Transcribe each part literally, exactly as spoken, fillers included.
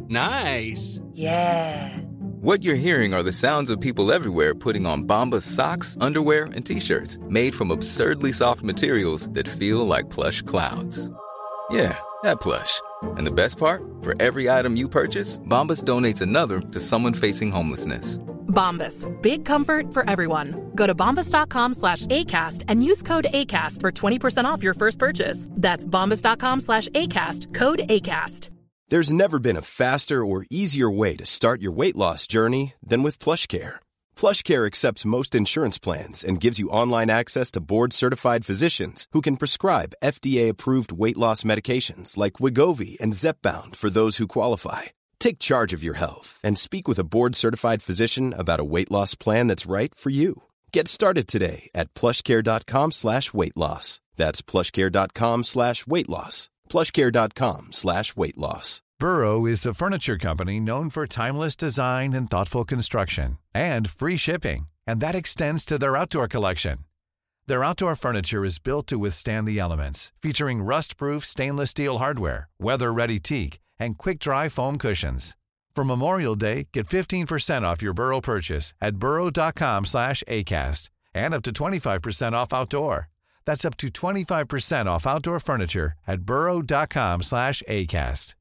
Nice. Yeah. What you're hearing are the sounds of people everywhere putting on Bombas socks, underwear, and T-shirts made from absurdly soft materials that feel like plush clouds. Yeah, that plush. And the best part? For every item you purchase, Bombas donates another to someone facing homelessness. Bombas. Big comfort for everyone. Go to bombas.com slash ACAST and use code ACAST for twenty percent off your first purchase. That's bombas.com slash ACAST. Code ACAST. There's never been a faster or easier way to start your weight loss journey than with PlushCare. PlushCare accepts most insurance plans and gives you online access to board-certified physicians who can prescribe F D A-approved weight loss medications like Wegovy and Zepbound for those who qualify. Take charge of your health and speak with a board-certified physician about a weight loss plan that's right for you. Get started today at plushcare.com slash weight loss. That's plushcare.com slash weight loss. plushcare.com slash weight loss. Burrow is a furniture company known for timeless design and thoughtful construction and free shipping, and that extends to their outdoor collection. Their outdoor furniture is built to withstand the elements, featuring rust-proof stainless steel hardware, weather-ready teak, and quick-dry foam cushions. For Memorial Day, get fifteen percent off your Burrow purchase at burrow.com slash ACAST and up to twenty-five percent off outdoor. That's up to twenty-five percent off outdoor furniture at burrow.com slash ACAST.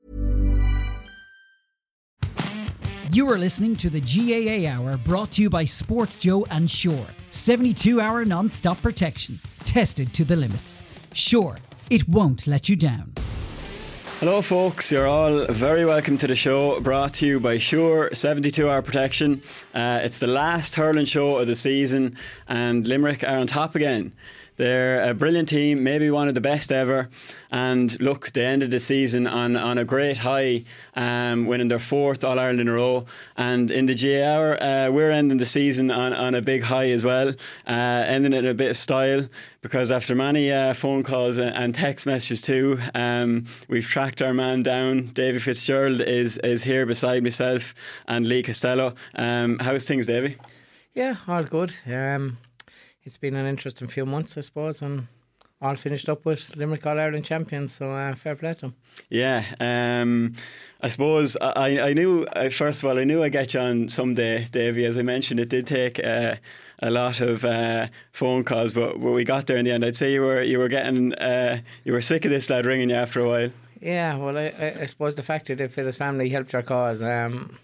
You are listening to the G A A Hour, brought to you by Sports Joe and Sure. seventy-two hour non-stop protection. Tested to the limits. Sure, it won't let you down. Hello folks, you're all very welcome to the show, brought to you by Sure seventy-two hour protection. Uh, it's the last hurling show of the season and Limerick are on top again. They're a brilliant team, maybe one of the best ever. And look, they ended the season on, on a great high, um, winning their fourth All-Ireland in a row. And in the G A A Hour, uh, we're ending the season on, on a big high as well, uh, ending it in a bit of style, because after many uh, phone calls and text messages too, um, we've tracked our man down. Davy Fitzgerald is, is here beside myself and Lee Costello. Um, how's things, Davy? Yeah, all good. Um It's been an interesting few months, I suppose, and all finished up with Limerick All-Ireland champions, so uh, fair play to them. Yeah, um, I suppose I, I knew, uh, first of all, I knew I'd get you on someday, Davy. As I mentioned, it did take uh, a lot of uh, phone calls, but, but we got there in the end. I'd say you were you were getting, uh, you were sick of this lad ringing you after a while. Yeah, well, I, I, I suppose the fact that if his family helped our cause, um,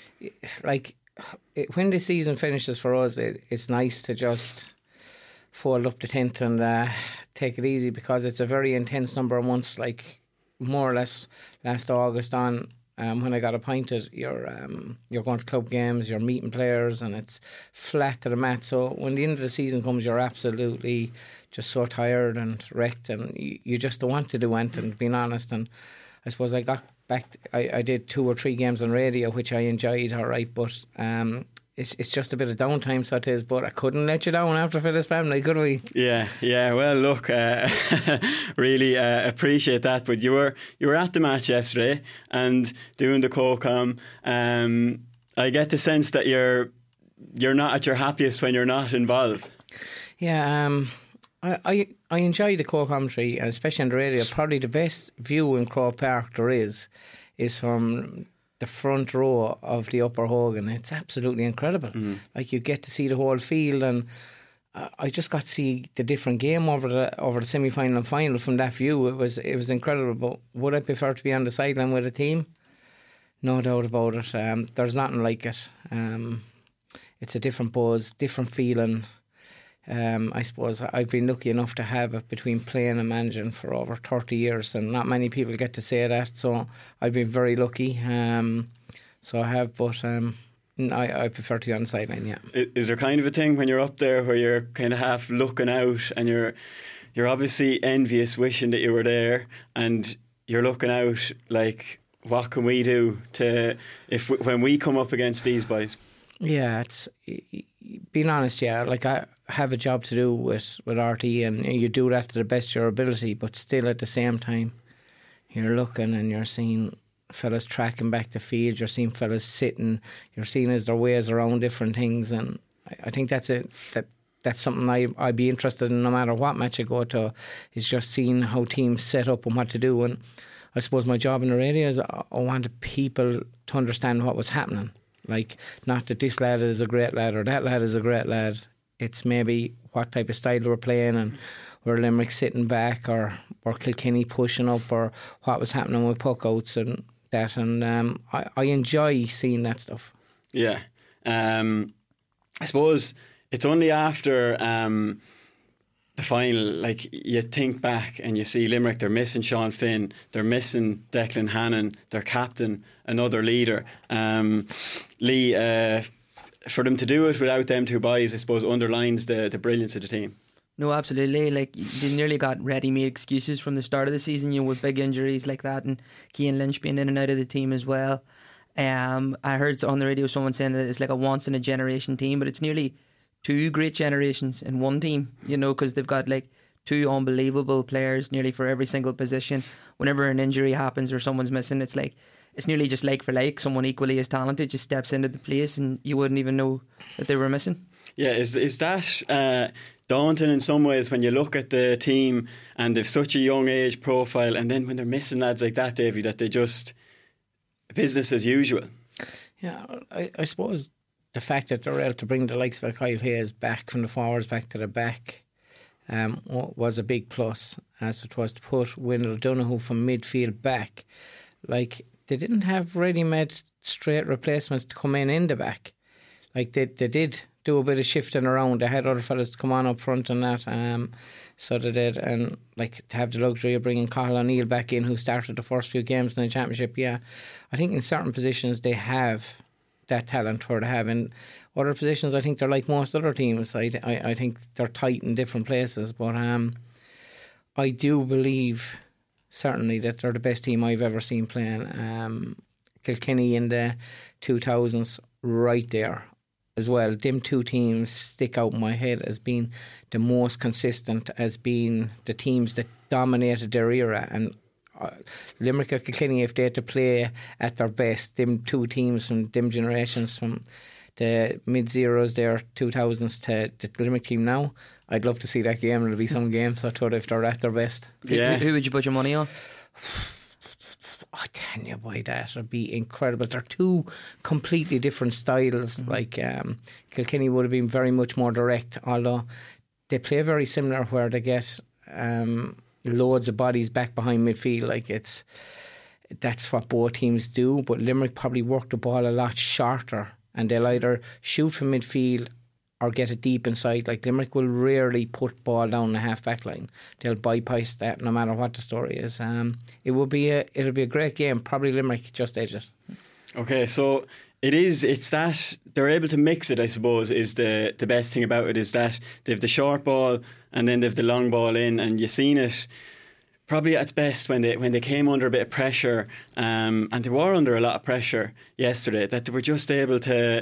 like, it, when the season finishes for us, it, it's nice to just fold up the tent and uh, take it easy, because it's a very intense number of months, like more or less last August on, um, when I got appointed, you're um, you're going to club games, you're meeting players, and it's flat to the mat. So when the end of the season comes, you're absolutely just so tired and wrecked, and you, you just don't want to do anything, being honest. And I suppose I got back, I, I did two or three games on radio, which I enjoyed, all right, but um, It's it's just a bit of downtime, so it is, but I couldn't let you down after for this family, could we? Yeah, yeah. Well, look, uh, really uh, appreciate that. But you were you were at the match yesterday and doing the co-com. Um, I get the sense that you're you're not at your happiest when you're not involved. Yeah, um, I, I I enjoy the co-commentary, especially on the radio. Probably the best view in Croke Park there is is from the front row of the Upper Hogan. It's absolutely incredible. Mm. Like, you get to see the whole field, and uh, I just got to see the different game over the over the semi-final and final from that view. It was it was incredible. But would I prefer to be on the sideline with a team? No doubt about it. Um, there's nothing like it. Um, it's a different buzz, different feeling. Um, I suppose I've been lucky enough to have it between playing and managing for over thirty years, and not many people get to say that, so I've been very lucky. Um, so I have, but um, I, I prefer to be on the sideline, yeah. Is there kind of a thing when you're up there where you're kind of half looking out and you're you're obviously envious, wishing that you were there, and you're looking out like, what can we do to if when we come up against these boys? Yeah, it's being honest, yeah, like I have a job to do with, with R T E, and you do that to the best of your ability, but still at the same time you're looking and you're seeing fellas tracking back the field, you're seeing fellas sitting, you're seeing as their ways around different things, and I, I think that's it. That that's something I, I'd be interested in no matter what match I go to, is just seeing how teams set up and what to do. And I suppose my job in the radio is I I wanted people to understand what was happening. Like, not that this lad is a great lad or that lad is a great lad. It's maybe what type of style we're playing and were Limerick sitting back or or Kilkenny pushing up or what was happening with puck outs and that. And um, I, I enjoy seeing that stuff. Yeah. Um, I suppose it's only after um, the final, like, you think back and you see Limerick, they're missing Sean Finn, they're missing Declan Hannon, their captain, another leader. Um, Lee, uh, for them to do it without them two boys, I suppose, underlines the, the brilliance of the team. No, absolutely. Like, they nearly got ready-made excuses from the start of the season, you know, with big injuries like that, and Cian Lynch being in and out of the team as well. Um, I heard on the radio someone saying that it's like a once-in-a-generation team, but it's nearly two great generations in one team, you know, because they've got like two unbelievable players nearly for every single position. Whenever an injury happens or someone's missing, it's like it's nearly just like for like. Someone equally as talented just steps into the place and you wouldn't even know that they were missing. Yeah, is is that uh, daunting in some ways when you look at the team and they've such a young age profile, and then when they're missing lads like that, Davey, that they just business as usual? Yeah, I, I suppose the fact that they're able to bring the likes of Kyle Hayes back from the forwards back to the back um, was a big plus, as it was to put Wendell Donoghue from midfield back. Like, they didn't have ready-made straight replacements to come in in the back. Like, they they did do a bit of shifting around. They had other fellas to come on up front and that, um, so they did. And like, to have the luxury of bringing Cathal O'Neill back in, who started the first few games in the championship, yeah, I think in certain positions they have that talent where they have. In other positions, I think they're like most other teams. I, I, I think they're tight in different places, but um, I do believe certainly that they're the best team I've ever seen playing. Um, Kilkenny in the two thousands, right there as well. Them two teams stick out in my head as being the most consistent, as being the teams that dominated their era. And uh, Limerick or Kilkenny, if they had to play at their best, them two teams from them generations, from the mid-zeros there, two thousands to the Limerick team now, I'd love to see that game. It'll be some games, I thought, if they're at their best. Yeah. Who, who would you put your money on? I tell you why, that would be incredible. They're two completely different styles. Mm-hmm. Like um, Kilkenny would have been very much more direct, although they play very similar, where they get um, loads of bodies back behind midfield. Like, it's that's what both teams do. But Limerick probably work the ball a lot shorter, and they'll either shoot from midfield or get it deep inside. Like, Limerick will rarely put ball down the half back line. They'll bypass that no matter what the story is. Um, it will be a it'll be a great game. Probably Limerick just edge it. Okay, so it is. It's that they're able to mix it, I suppose, is the the best thing about it, is that they've the short ball and then they've the long ball in, and you've seen it probably at its best when they when they came under a bit of pressure, um, and they were under a lot of pressure yesterday, that they were just able to.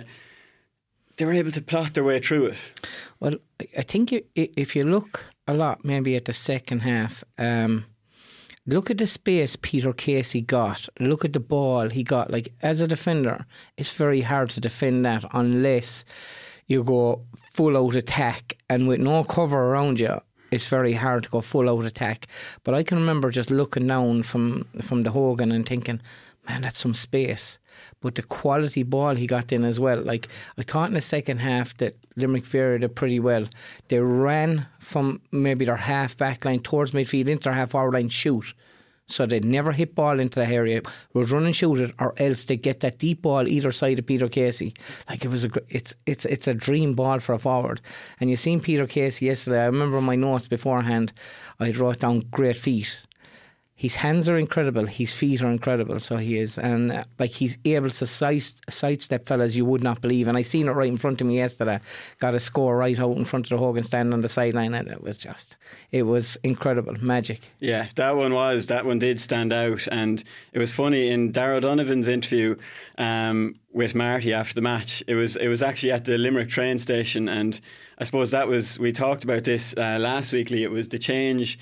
They were able to plot their way through it. Well, I think if you look a lot maybe at the second half, um, look at the space Peter Casey got. Look at the ball he got. Like, as a defender, it's very hard to defend that unless you go full out attack, and with no cover around you, it's very hard to go full out attack. But I can remember just looking down from from the Hogan and thinking, man, that's some space. But the quality ball he got in as well. Like, I thought in the second half that Limerick varied it pretty well. They ran from maybe their half back line towards midfield into their half forward line, shoot. So they'd never hit ball into the area. Would run and shoot it, or else they get that deep ball either side of Peter Casey. Like, it was a it's it's it's a dream ball for a forward. And you seen Peter Casey yesterday. I remember my notes beforehand, I wrote down great feet. His hands are incredible, his feet are incredible, so he is. And uh, like, he's able to side, sidestep fellas you would not believe. And I seen it right in front of me yesterday. Got a score right out in front of the Hogan stand on the sideline, and it was just, it was incredible, magic. Yeah, that one was, that one did stand out. And it was funny, in Darragh Donovan's interview um, with Marty after the match, it was it was actually at the Limerick train station, and I suppose that was, we talked about this uh, last weekly, it was the change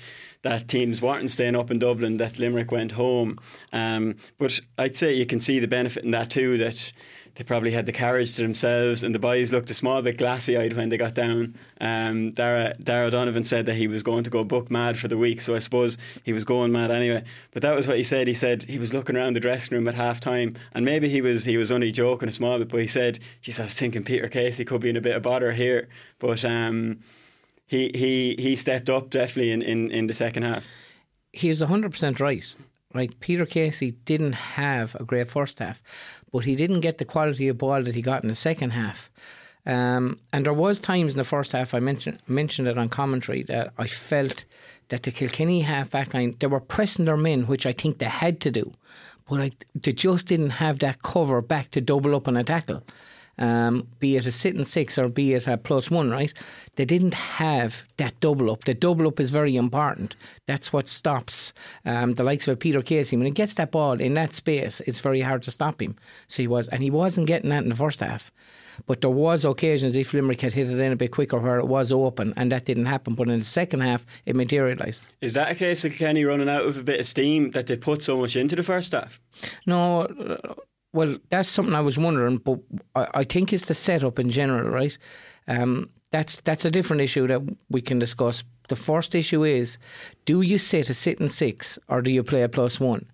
that teams weren't staying up in Dublin, that Limerick went home. Um, but I'd say you can see the benefit in that too, that they probably had the carriage to themselves, and the boys looked a small bit glassy-eyed when they got down. Um, Dara, Dara Donovan said that he was going to go book mad for the week, so I suppose he was going mad anyway. But that was what he said. He said he was looking around the dressing room at half-time, and maybe he was he was only joking a small bit, but he said, geez, I was thinking Peter Casey could be in a bit of bother here. But um, he, he, he stepped up definitely in, in, in the second half. He was one hundred percent right. Right, Peter Casey didn't have a great first half, but he didn't get the quality of ball that he got in the second half. Um, and there was times in the first half, I mentioned mentioned it on commentary, that I felt that the Kilkenny half back line, they were pressing their men, which I think they had to do, but I, they just didn't have that cover back to double up on a tackle. Um, be it a sitting six or be it a plus one, right? They didn't have that double up. The double up is very important. That's what stops um, the likes of Peter Casey. When he gets that ball in that space, it's very hard to stop him. So he was, and he wasn't getting that in the first half. But there was occasions if Limerick had hit it in a bit quicker where it was open, and that didn't happen. But in the second half, it materialised. Is that a case of Kilkenny running out of a bit of steam that they put so much into the first half? No. Uh, Well, that's something I was wondering, but I, I think it's the setup in general, right? Um, that's that's a different issue that we can discuss. The first issue is, do you sit a sitting six or do you play a plus one?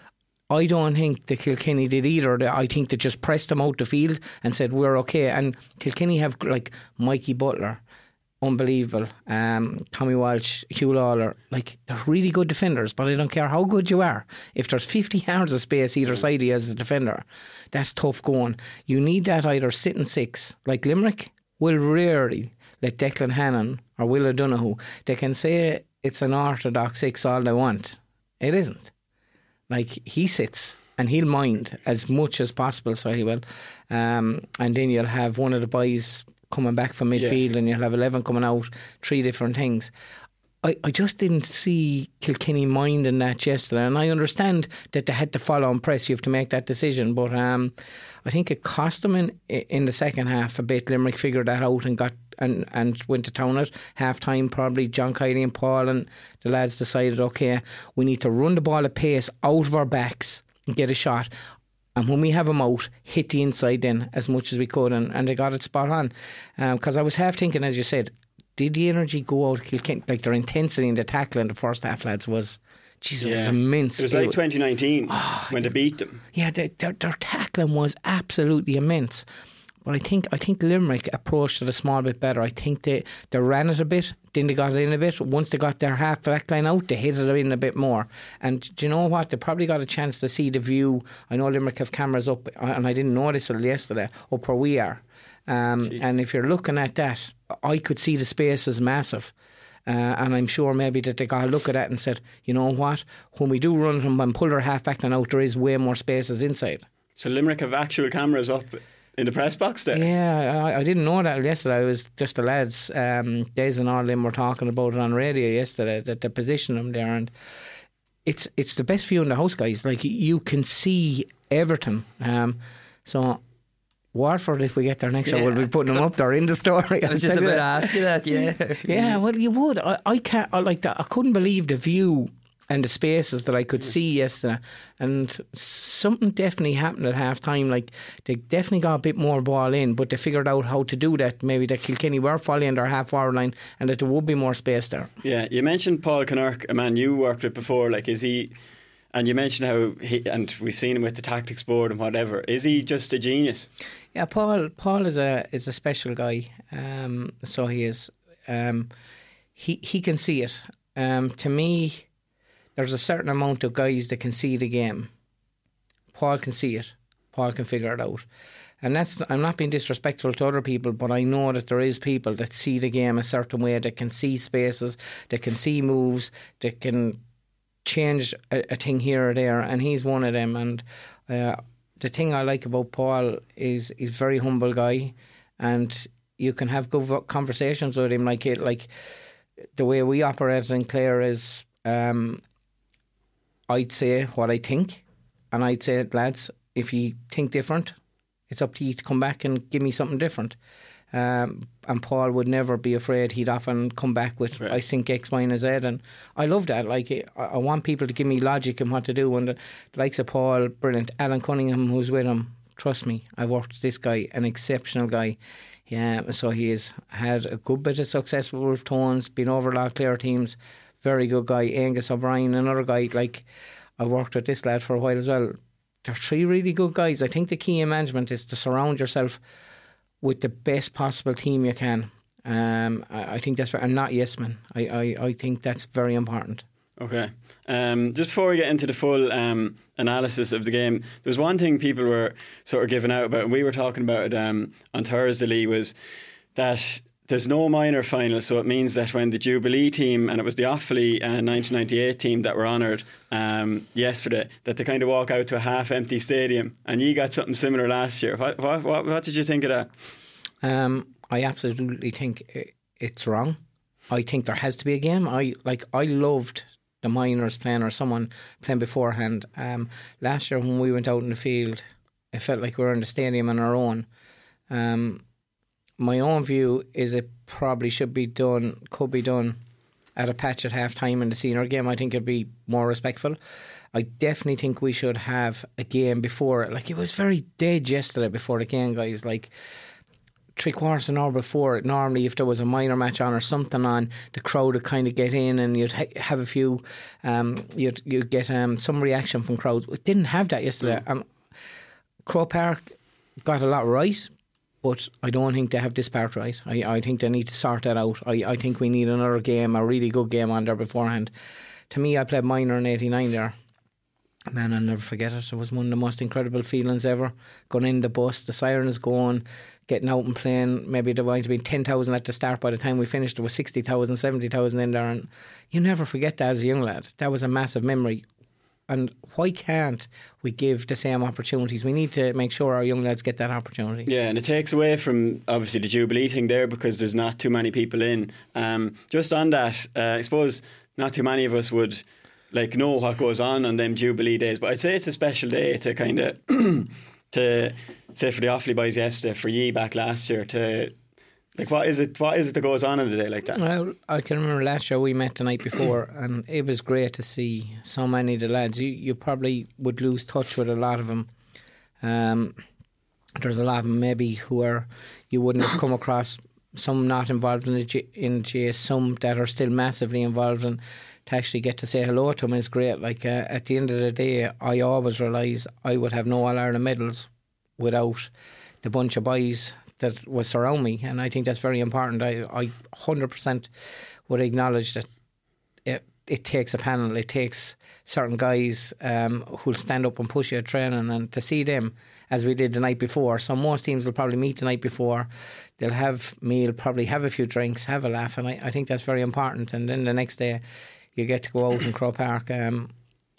I don't think the Kilkenny did either. I think they just pressed them out the field and said, we're okay. And Kilkenny have like Mikey Butler, unbelievable. Um, Tommy Walsh, Hugh Lawler, like they're really good defenders, but I don't care how good you are. If there's fifty yards of space either side of you as a defender, that's tough going. You need that either sitting six, like Limerick will rarely let Declan Hannon or Will O'Donoghue, they can say it's an orthodox six all they want. It isn't. Like he sits and he'll mind as much as possible, so he will. Um, and then you'll have one of the boys coming back from midfield, yeah, and you'll have eleven coming out, three different things. I, I just didn't see Kilkenny minding that yesterday, and I understand that they had to follow and press. You have to make that decision, but um, I think it cost them in in the second half a bit. Limerick figured that out and got and, and went to town at half time. Probably John Kiley and Paul and the lads decided, okay, we need to run the ball at pace out of our backs and get a shot. And when we have them out, hit the inside then as much as we could, and, and they got it spot on. Because um, I was half thinking, as you said, did the energy go out? Like their intensity in the tackle in the first half, lads, was, geez, it yeah. was immense. It was like twenty nineteen oh, when they beat them. Yeah, they, their, their tackling was absolutely immense. But I think I think Limerick approached it a small bit better. I think they, they ran it a bit, then they got it in a bit. Once they got their half back line out, they hit it in a bit more. And do you know what? They probably got a chance to see the view. I know Limerick have cameras up, and I didn't notice it yesterday, up where we are. Um, and if you're looking at that, I could see the space is massive. Uh, and I'm sure maybe that they got a look at that and said, you know what? When we do run them and pull their half back line out, there is way more spaces inside. So Limerick have actual cameras up in the press box there? Yeah, I, I didn't know that yesterday. It was just the lads, um, Des and all them were talking about it on radio yesterday, that they positioned them there, and it's it's the best view in the house, guys. Like, you can see everything. Um, so Waterford, if we get there next year, yeah, we'll be putting them up there in the story. I was just about to ask you that, yeah. Yeah, well, you would. I, I can't, I like that. I couldn't believe the view and the spaces that I could see yesterday, and something definitely happened at half time. Like, they definitely got a bit more ball in, but they figured out how to do that. Maybe that Kilkenny were following their half forward line and that there would be more space there. Yeah, you mentioned Paul Kinnerk, a man you worked with before. Like, is he, and you mentioned how he, and we've seen him with the tactics board and whatever, is he just a genius? Yeah, Paul Paul is a is a special guy. Um, so he is. Um, he he can see it. Um, to me, there's a certain amount of guys that can see the game. Paul can see it. Paul can figure it out. And that's, I'm not being disrespectful to other people, but I know that there is people that see the game a certain way, that can see spaces, that can see moves, that can change a, a thing here or there, and he's one of them. And uh, the thing I like about Paul is he's a very humble guy, and you can have good conversations with him. Like it, like the way we operate in Clare is, um, I'd say what I think, and I'd say, lads, if you think different, it's up to you to come back and give me something different. Um, and Paul would never be afraid. He'd often come back with, right. I think X, Y and Z, and I love that. Like, I, I want people to give me logic and what to do, and the, the likes of Paul, brilliant. Alan Cunningham, who's with him, trust me, I've worked with this guy, an exceptional guy. Yeah, so he has had a good bit of success with Wolf Tones, been over a lot of clear teams, very good guy. Angus O'Brien, another guy, like, I worked with this lad for a while as well. They're three really good guys. I think the key in management is to surround yourself with the best possible team you can. Um, I, I think that's very, I'm not yes man. I, I, I think that's very important. Okay. Um, just before we get into the full um, analysis of the game, there was one thing people were sort of giving out about, and we were talking about it um, on Thursday, Lee, was that there's no minor final, so it means that when the Jubilee team, and it was the Offaly uh, nineteen ninety-eight team that were honoured um, yesterday, that they kind of walk out to a half-empty stadium, and you got something similar last year. What what what, what did you think of that? Um, I absolutely think it's wrong. I think there has to be a game. I like. I loved the minors playing, or someone playing beforehand. Um, last year when we went out in the field, it felt like we were in the stadium on our own. Um, my own view is it probably should be done, could be done at a patch at half time in the senior game. I think it'd be more respectful. I definitely think we should have a game before it. Like, it was very dead yesterday before the game, guys. Like, three quarters an hour before it, normally if there was a minor match on or something on, the crowd would kind of get in and you'd ha- have a few, um, you'd, you'd get um, some reaction from crowds. We didn't have that yesterday. Mm. Um, Croke Park got a lot right, but I don't think they have this part right. I, I think they need to sort that out. I, I think we need another game, a really good game on there beforehand. To me, I played minor in eighty-nine there. Man, I'll never forget it. It was one of the most incredible feelings ever. Going in the bus, the siren is going, getting out and playing. Maybe there might have been ten thousand at the start. By the time we finished, there was sixty thousand, seventy thousand in there. And you never forget that as a young lad. That was a massive memory. And why can't we give the same opportunities? We need to make sure our young lads get that opportunity. Yeah, and it takes away from obviously the Jubilee thing there, because there's not too many people in. Um, just on that, uh, I suppose not too many of us would like know what goes on on them Jubilee days, but I'd say it's a special day to kind of to say for the Offaly boys yesterday, for ye back last year, to like what is it what is it that goes on in a day like that? Well, I can remember last year we met the night before and it was great to see so many of the lads. You, you probably would lose touch with a lot of them. Um, there's a lot of them maybe who are you wouldn't have come across, some not involved in the G, in G S, some that are still massively involved, and to actually get to say hello to them is great. Like uh, at the end of the day, I always realise I would have no All-Ireland medals without the bunch of boys that was surround me, and I think that's very important. I, I one hundred percent would acknowledge that it, it takes a panel, it takes certain guys um, who'll stand up and push you at training, and to see them as we did the night before. So most teams will probably meet the night before, they'll have meal, probably have a few drinks, have a laugh, and I, I think that's very important. And then the next day you get to go out in Croke Park. Um,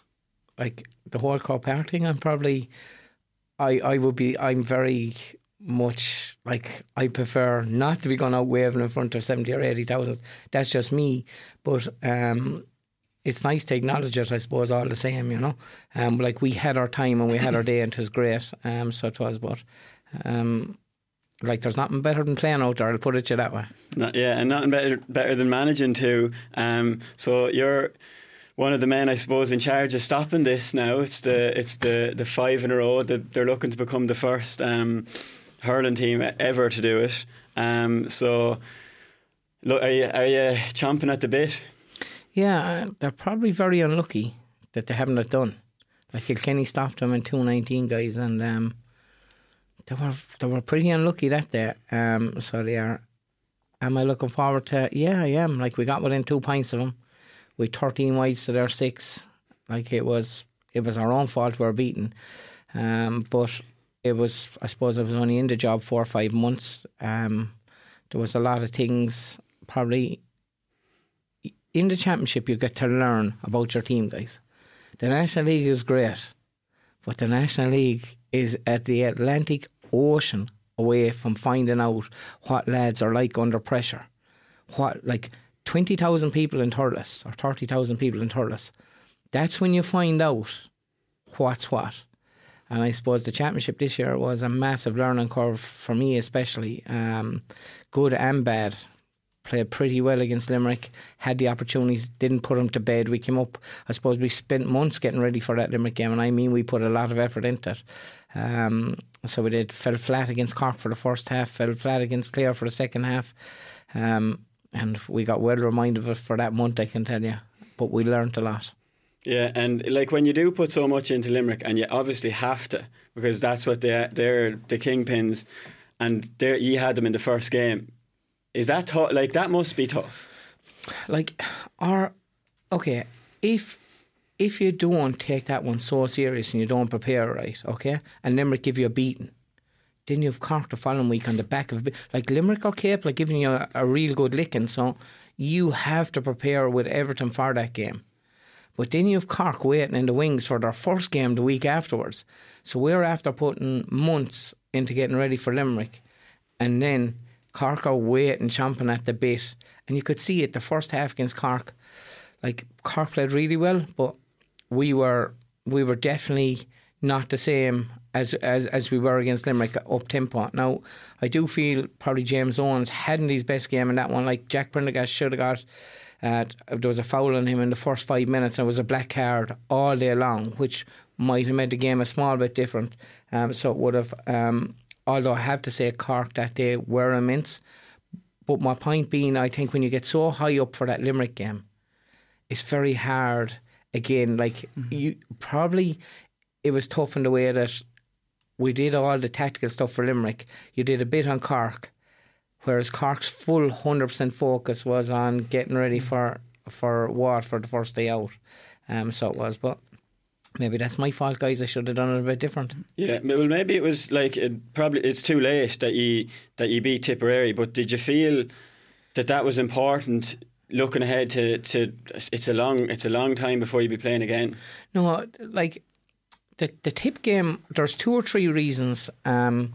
like the whole Croke Park thing, I'm probably I, I would be I'm very much like I prefer not to be going out waving in front of seventy or eighty thousand. That's just me, but um, it's nice to acknowledge it, I suppose, all the same, you know. Um, like we had our time and we had our day and it was great, um, so it was, but um, like there's nothing better than playing out there, I'll put it to you that way. Not, yeah, and nothing better better than managing too. Um, so you're one of the men, I suppose, in charge of stopping this now. It's the it's the, the five in a row that they're looking to become the first um, hurling team ever to do it. Um, so, look, are you, are you chomping at the bit? Yeah, uh, they're probably very unlucky that they haven't it done. Like Kilkenny stopped them in two nineteen, guys, and um, they were they were pretty unlucky that day. Um, so they are. Am I looking forward to? Yeah, I am. Like we got within two points of them. We thirteen wides to their six. Like it was, it was our own fault we were beaten. Um, but it was, I suppose, I was only in the job four or five months. Um, there was a lot of things. Probably in the championship, you get to learn about your team, guys. The National League is great, but the National League is at the Atlantic Ocean away from finding out what lads are like under pressure. What like. twenty thousand people in Thurles or thirty thousand people in Thurles. That's when you find out what's what. And I suppose the championship this year was a massive learning curve for me, especially. Um, good and bad. Played pretty well against Limerick, had the opportunities, didn't put them to bed. We came up, I suppose we spent months getting ready for that Limerick game, and I mean we put a lot of effort into it. Um, so we did, fell flat against Cork for the first half, fell flat against Clare for the second half, um, and we got well reminded of it for that month, I can tell you. But we learnt a lot. Yeah, and like when you do put so much into Limerick, and you obviously have to, because that's what they, they're the kingpins, and you had them in the first game. Is that tough? Like, that must be tough. Like, or, okay, if if you don't take that one so serious and you don't prepare right, okay, and Limerick give you a beating, then you have Cork the following week on the back of a bit. Like, Limerick are capable of giving you a, a real good licking, so you have to prepare with everything for that game. But then you have Cork waiting in the wings for their first game the week afterwards. So we're after putting months into getting ready for Limerick, and then Cork are waiting, chomping at the bit. And you could see it, the first half against Cork. Like, Cork played really well, but we were we were definitely not the same as as, as we were against Limerick up tempo. Now, I do feel probably James Owens hadn't his best game in that one. Like, Jack Prendergast should have got, uh, there was a foul on him in the first five minutes and it was a black card all day long, which might have made the game a small bit different. Um, so it would have... Um, Although I have to say Cork that day were immense. But my point being, I think when you get so high up for that Limerick game, it's very hard. Again, like, mm-hmm. you probably, it was tough in the way that we did all the tactical stuff for Limerick. You did a bit on Cork, whereas Cork's full one hundred percent focus was on getting ready for, for Waterford the first day out. Um, so it was, but... Maybe that's my fault, guys. I should have done it a bit different. Yeah, well, maybe it was like it probably it's too late that you that you beat Tipperary. But did you feel that that was important? Looking ahead to, to it's a long it's a long time before you be playing again. No, like the the Tip game. There's two or three reasons um,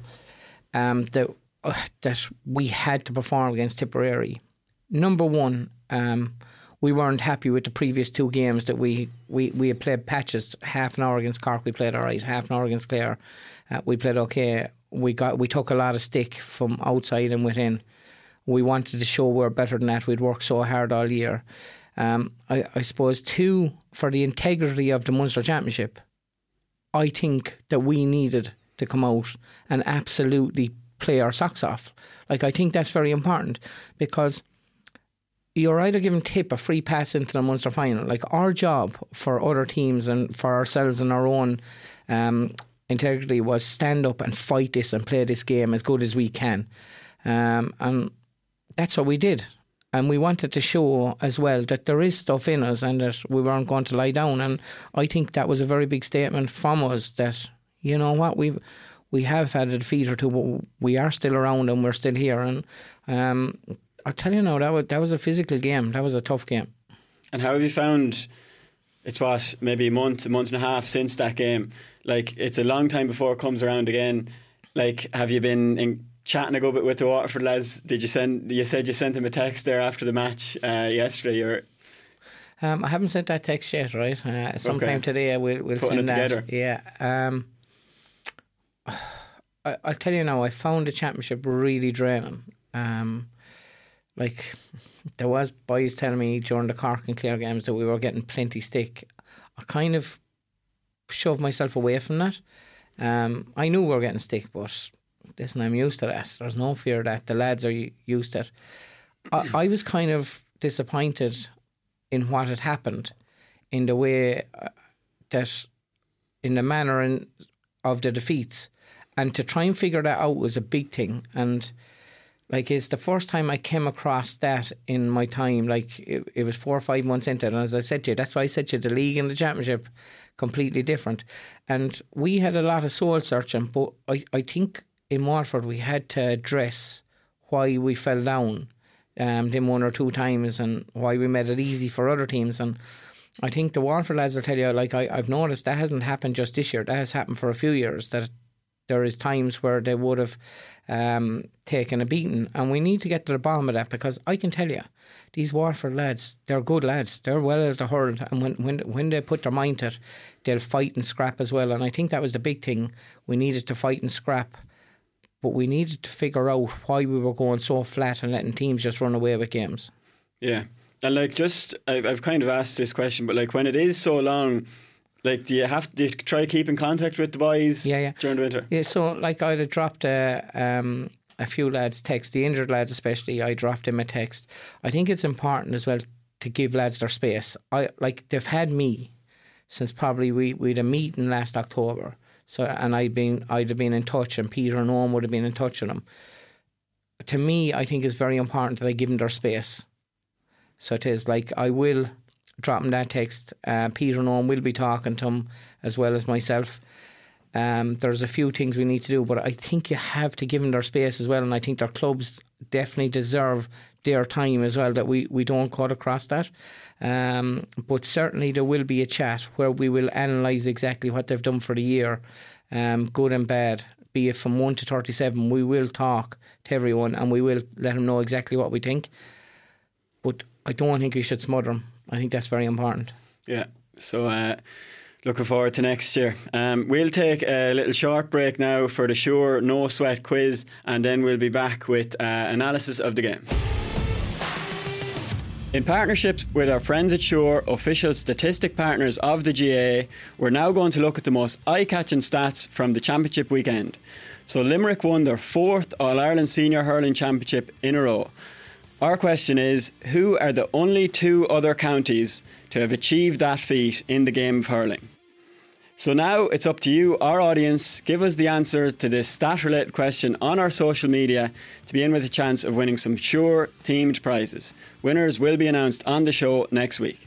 um, that uh, that we had to perform against Tipperary. Number one. Um, We weren't happy with the previous two games that we, we, we had played patches. Half an hour against Cork, we played all right. Half an hour against Clare, uh, we played okay. We got we took a lot of stick from outside and within. We wanted to show we're better than that. We'd worked so hard all year. Um, I, I suppose, two, for the integrity of the Munster Championship, I think that we needed to come out and absolutely play our socks off. Like, I think that's very important because... You're either giving Tip a free pass into the Munster final. Like, our job for other teams and for ourselves and our own um, integrity was stand up and fight this and play this game as good as we can. Um, and that's what we did. And we wanted to show as well that there is stuff in us and that we weren't going to lie down. And I think that was a very big statement from us that, you know what, we've, we have had a defeat or two, but we are still around and we're still here. And... Um, I'll tell you now, that was, that was a physical game. That was a tough game. And how have you found, it's what, maybe a month, a month and a half since that game? Like, it's a long time before it comes around again. Like, have you been in, chatting a good bit with the Waterford lads? Did you send, you said you sent them a text there after the match uh, yesterday, or... Um, I haven't sent that text yet, right? Uh, sometime okay. today we'll, we'll Putting send it that. Together. Yeah. Um, I, I'll tell you now, I found the championship really draining. Um... Like, there was boys telling me during the Cork and Clare games that we were getting plenty stick. I kind of shoved myself away from that. Um, I knew we were getting stick, but listen, I'm used to that. There's no fear of that. The lads are used to it. I, I was kind of disappointed in what had happened, in the way that, in the manner in, of the defeats. And to try and figure that out was a big thing. And... Like, it's the first time I came across that in my time. Like, it, it was four or five months into it. And as I said to you, that's why I said to you, the league and the championship, completely different. And we had a lot of soul searching. But I, I think in Waterford, we had to address why we fell down um, them one or two times and why we made it easy for other teams. And I think the Waterford lads will tell you, like, I, I've noticed that hasn't happened just this year. That has happened for a few years. That there is times where they would have um, taken a beating, and we need to get to the bottom of that, because I can tell you, these Waterford lads, they're good lads. They're well at the hurl, and when, when when they put their mind to it, they'll fight and scrap as well. And I think that was the big thing. We needed to fight and scrap, but we needed to figure out why we were going so flat and letting teams just run away with games. Yeah, and like just I've I've kind of asked this question, but like when it is so long, like do you have to do you try keep in contact with the boys? Yeah, yeah. during the winter? Yeah, so like I'd have dropped a um. a few lads text, the injured lads especially, I dropped them a text. I think it's important as well to give lads their space. I like they've had me since probably we we had a meeting last October. So and I'd been I'd have been in touch, and Peter and Owen would have been in touch with them. To me, I think it's very important that I give them their space. So it is like I will drop them that text. Uh, Peter and Owen will be talking to them as well as myself. Um, there's a few things we need to do, but I think you have to give them their space as well, and I think their clubs definitely deserve their time as well, that we, we don't cut across that. Um, but certainly there will be a chat where we will analyse exactly what they've done for the year, um, good and bad, be it from one to thirty-seven. We will talk to everyone and we will let them know exactly what we think. But I don't think you should smother them. I think that's very important. Yeah, so... Uh looking forward to next year. Um, we'll take a little short break now for the Sure No Sweat quiz, and then we'll be back with uh, analysis of the game. In partnership with our friends at Sure, official statistic partners of the G A A, we're now going to look at the most eye-catching stats from the championship weekend. So Limerick won their fourth All-Ireland Senior Hurling Championship in a row. Our question is, who are the only two other counties to have achieved that feat in the game of hurling? So now it's up to you, our audience. Give us the answer to this stat-related question on our social media to be in with a chance of winning some Sure themed prizes. Winners will be announced on the show next week.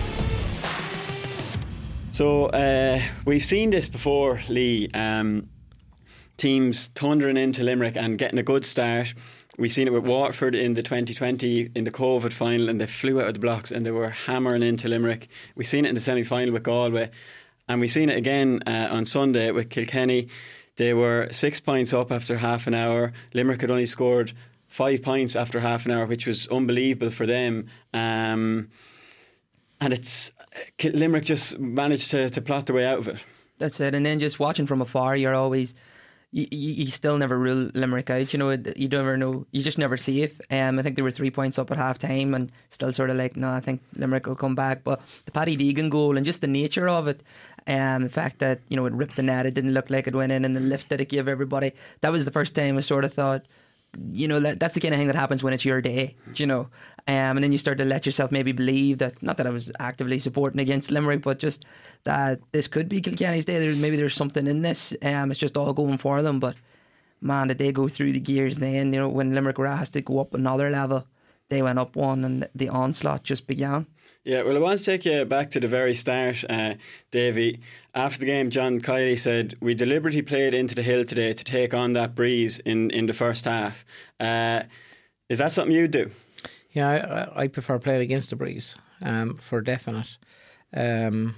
So uh, we've seen this before, Lee. Um, teams thundering into Limerick and getting a good start. We've seen it with Waterford in the twenty twenty in the COVID final, and they flew out of the blocks and they were hammering into Limerick. We've seen it in the semi-final with Galway. And we've seen it again uh, on Sunday with Kilkenny. They were six points up after half an hour. Limerick had only scored five points after half an hour, which was unbelievable for them. Um, and it's Limerick just managed to, to plot their way out of it. That's it. And then just watching from afar, you're always... You, you still never rule Limerick out, you know. You never know. You just never see it. Um, I think they were three points up at half time and still sort of like, no, I think Limerick will come back. But the Paddy Deegan goal and just the nature of it, um, the fact that, you know, it ripped the net, it didn't look like it went in, and the lift that it gave everybody, that was the first time I sort of thought, you know, that, that's the kind of thing that happens when it's your day, you know. Um, and then you start to let yourself maybe believe that, not that I was actively supporting against Limerick, but just that this could be Kilkenny's day. There, maybe there's something in this. Um, it's just all going for them. But man, did they go through the gears then? You know, when Limerick were asked to go up another level, they went up one, and the onslaught just began. Yeah, well, I want to take you back to the very start, uh, Davey. After the game, John Kiley said, we deliberately played into the hill today to take on that breeze in, in the first half. Uh, is that something you'd do? Yeah, I, I prefer playing against the breeze, um, for definite. Um,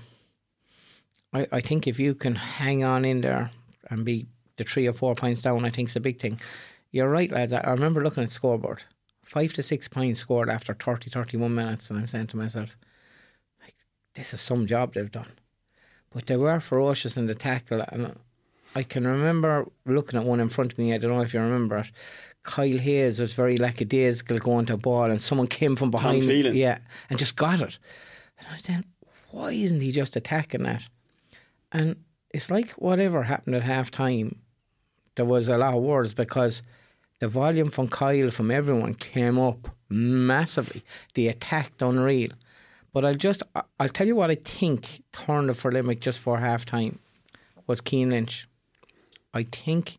I, I think if you can hang on in there and be the three or four points down, I think it's a big thing. You're right, lads. I remember looking at the scoreboard. Five to six points scored after thirty, thirty-one minutes, and I'm saying to myself, like, this is some job they've done. But they were ferocious in the tackle, and I can remember looking at one in front of me. I don't know if you remember it. Kyle Hayes was very lackadaisical going to a ball, and someone came from behind, yeah, and just got it. And I was saying, why isn't he just attacking that? And it's like whatever happened at half time, there was a lot of words, because the volume from Kyle, from everyone, came up massively. They attacked unreal. But I'll just, I'll tell you what I think turned it for Limerick just for half time was Cian Lynch. I think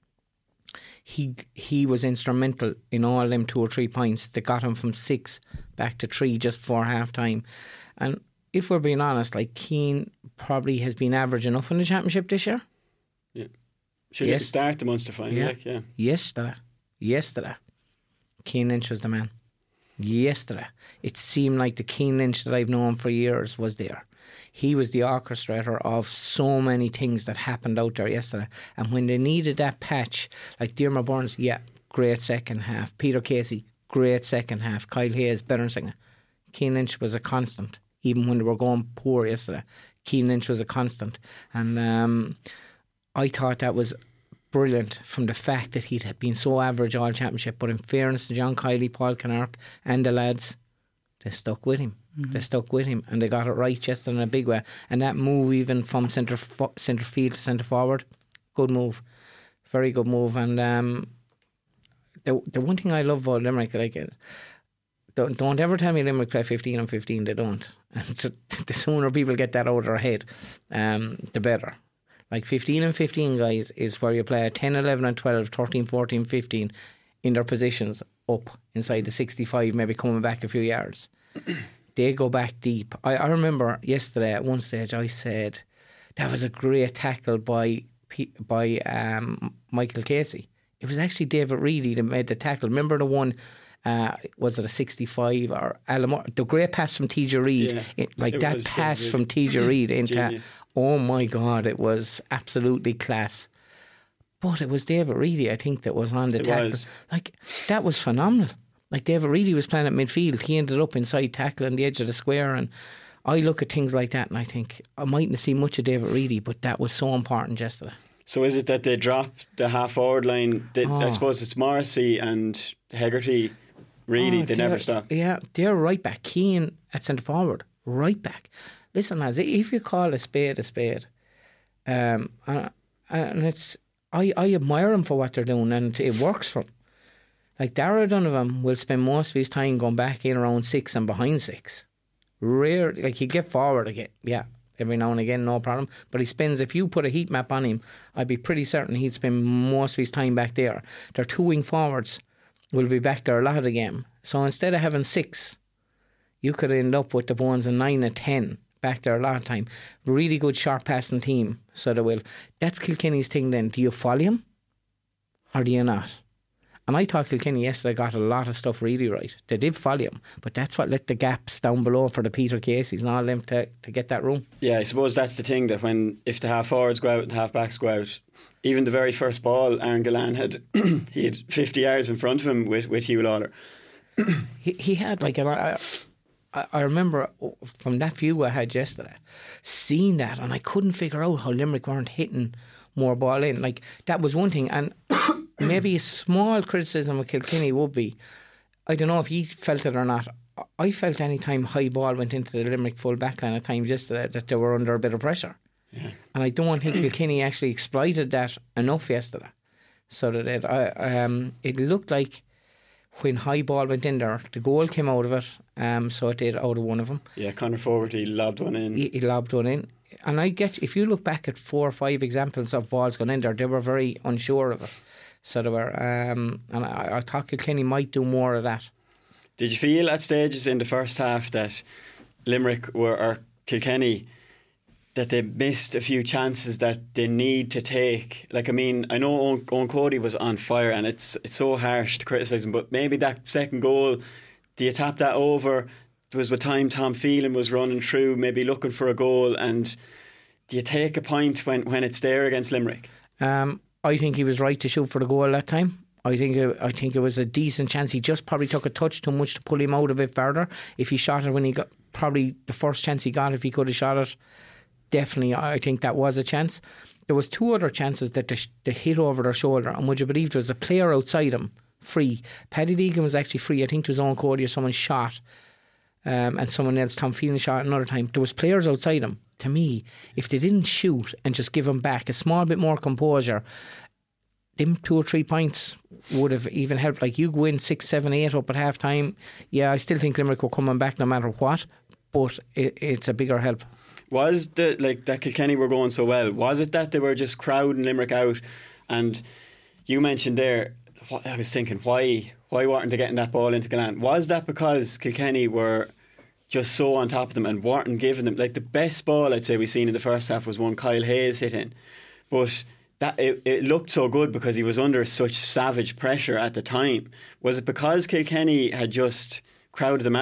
he he was instrumental in all them two or three points that got him from six back to three just before half time. And if we're being honest, like, Cian probably has been average enough in the championship this year. Yeah. Should yes. Get to start the Munster final, yeah. like, yeah. Yesterday. Yesterday. Cian Lynch was the man. Yesterday. It seemed like the Cian Lynch that I've known for years was there. He was the orchestrator of so many things that happened out there yesterday. And when they needed that patch, like Diarmaid Burns, yeah, great second half. Peter Casey, great second half. Kyle Hayes, better singer. Cian Lynch was a constant, even when they were going poor yesterday. Cian Lynch was a constant. And um, I thought that was brilliant from the fact that he'd been so average all championship. But in fairness to John Kiley, Paul Kinark and the lads, they stuck with him. Mm-hmm. They stuck with him and they got it right just in a big way. And that move even from centre fo- centre field to centre forward, good move. Very good move. And um, the the one thing I love about Limerick, like, don't, don't ever tell me Limerick play fifteen and fifteen. They don't. And to, the sooner people get that out of their head, um, the better. Like fifteen and fifteen, guys, is where you play ten, eleven and twelve, thirteen, fourteen, fifteen in their positions up inside the sixty-five, maybe coming back a few yards. They go back deep. I, I remember yesterday at one stage I said that was a great tackle by by um, Michael Casey. It was actually David Reedy that made the tackle. Remember the one, uh, was it a sixty-five or Alamore? The great pass from T J Reid. Yeah, it, like that pass David. From T J Reid into, Genius. Oh my God, it was absolutely class. But it was David Reedy, I think, that was on the it tackle. Was. Like, that was phenomenal. Like, David Reedy was playing at midfield. He ended up inside tackling the edge of the square. And I look at things like that and I think, I mightn't see much of David Reedy, but that was so important yesterday. So is it that they dropped the half-forward line? They, oh. I suppose it's Morrissey and Hegarty, Reedy, oh, they never stop. Yeah, they're right back. Keane at centre-forward, right back. Listen, lads, if you call a spade a spade, um, and, and it's... I, I admire them for what they're doing and it works for them. Like Darragh Donovan will spend most of his time going back in around six and behind six. Rare, like he'd get forward again, yeah, every now and again, no problem. But he spends, if you put a heat map on him, I'd be pretty certain he'd spend most of his time back there. Their two wing forwards will be back there a lot of the game. So instead of having six, you could end up with the ones in nine and ten. Back there a lot of time. Really good sharp passing team. So they will. That's Kilkenny's thing then. Do you follow him or do you not? And I thought Kilkenny yesterday got a lot of stuff really right. They did follow him, but that's what let the gaps down below for the Peter Caseys and all them to, to get that room. Yeah, I suppose that's the thing, that when if the half forwards go out and the half backs go out, even the very first ball, Aaron Gillan had he had fifty yards in front of him with, with Hugh Lawler. he, he had like a... I remember from that view I had yesterday, seeing that, and I couldn't figure out how Limerick weren't hitting more ball in. Like, that was one thing, and maybe a small criticism of Kilkenny would be, I don't know if he felt it or not, I felt any time high ball went into the Limerick full back line at times yesterday that they were under a bit of pressure. Yeah. And I don't think Kilkenny actually exploited that enough yesterday. So that it, I, um, it looked like when high ball went in there, the goal came out of it, um, so it did out of one of them. Yeah, Conor Fogarty lobbed one in. He, he lobbed one in. And I get, if you look back at four or five examples of balls going in there, they were very unsure of it. So they were, um, and I, I thought Kilkenny might do more of that. Did you feel at stages in the first half that Limerick were, or Kilkenny, that they missed a few chances that they need to take? Like, I mean, I know Owen, Owen Cody was on fire and it's it's so harsh to criticise him, but maybe that second goal, do you tap that over? There was the time Tom Phelan was running through, maybe looking for a goal, and do you take a point when, when it's there against Limerick? Um, I think he was right to shoot for the goal that time. I think it, I think it was a decent chance. He just probably took a touch too much to pull him out a bit further. If he shot it when he got, probably the first chance he got, if he could have shot it, definitely I think that was a chance. There was two other chances that they, they hit over their shoulder, and would you believe there was a player outside him free. Paddy Deegan was actually free. I think it was Owen Cody or someone shot, um, and someone else, Tom Phelan, shot another time. There was players outside him. To me, if they didn't shoot and just give him back a small bit more composure, them two or three points would have even helped. Like, you go in six, seven, eight up at half time, yeah, I still think Limerick were coming back no matter what, but it, it's a bigger help. Was the like that Kilkenny were going so well? Was it that they were just crowding Limerick out? And you mentioned there, I was thinking, why why weren't they getting that ball into Gillan? Was that because Kilkenny were just so on top of them and weren't giving them, like, the best ball I'd say we've seen in the first half was one Kyle Hayes hit in, but that it, it looked so good because he was under such savage pressure at the time. Was it because Kilkenny had just crowded them out?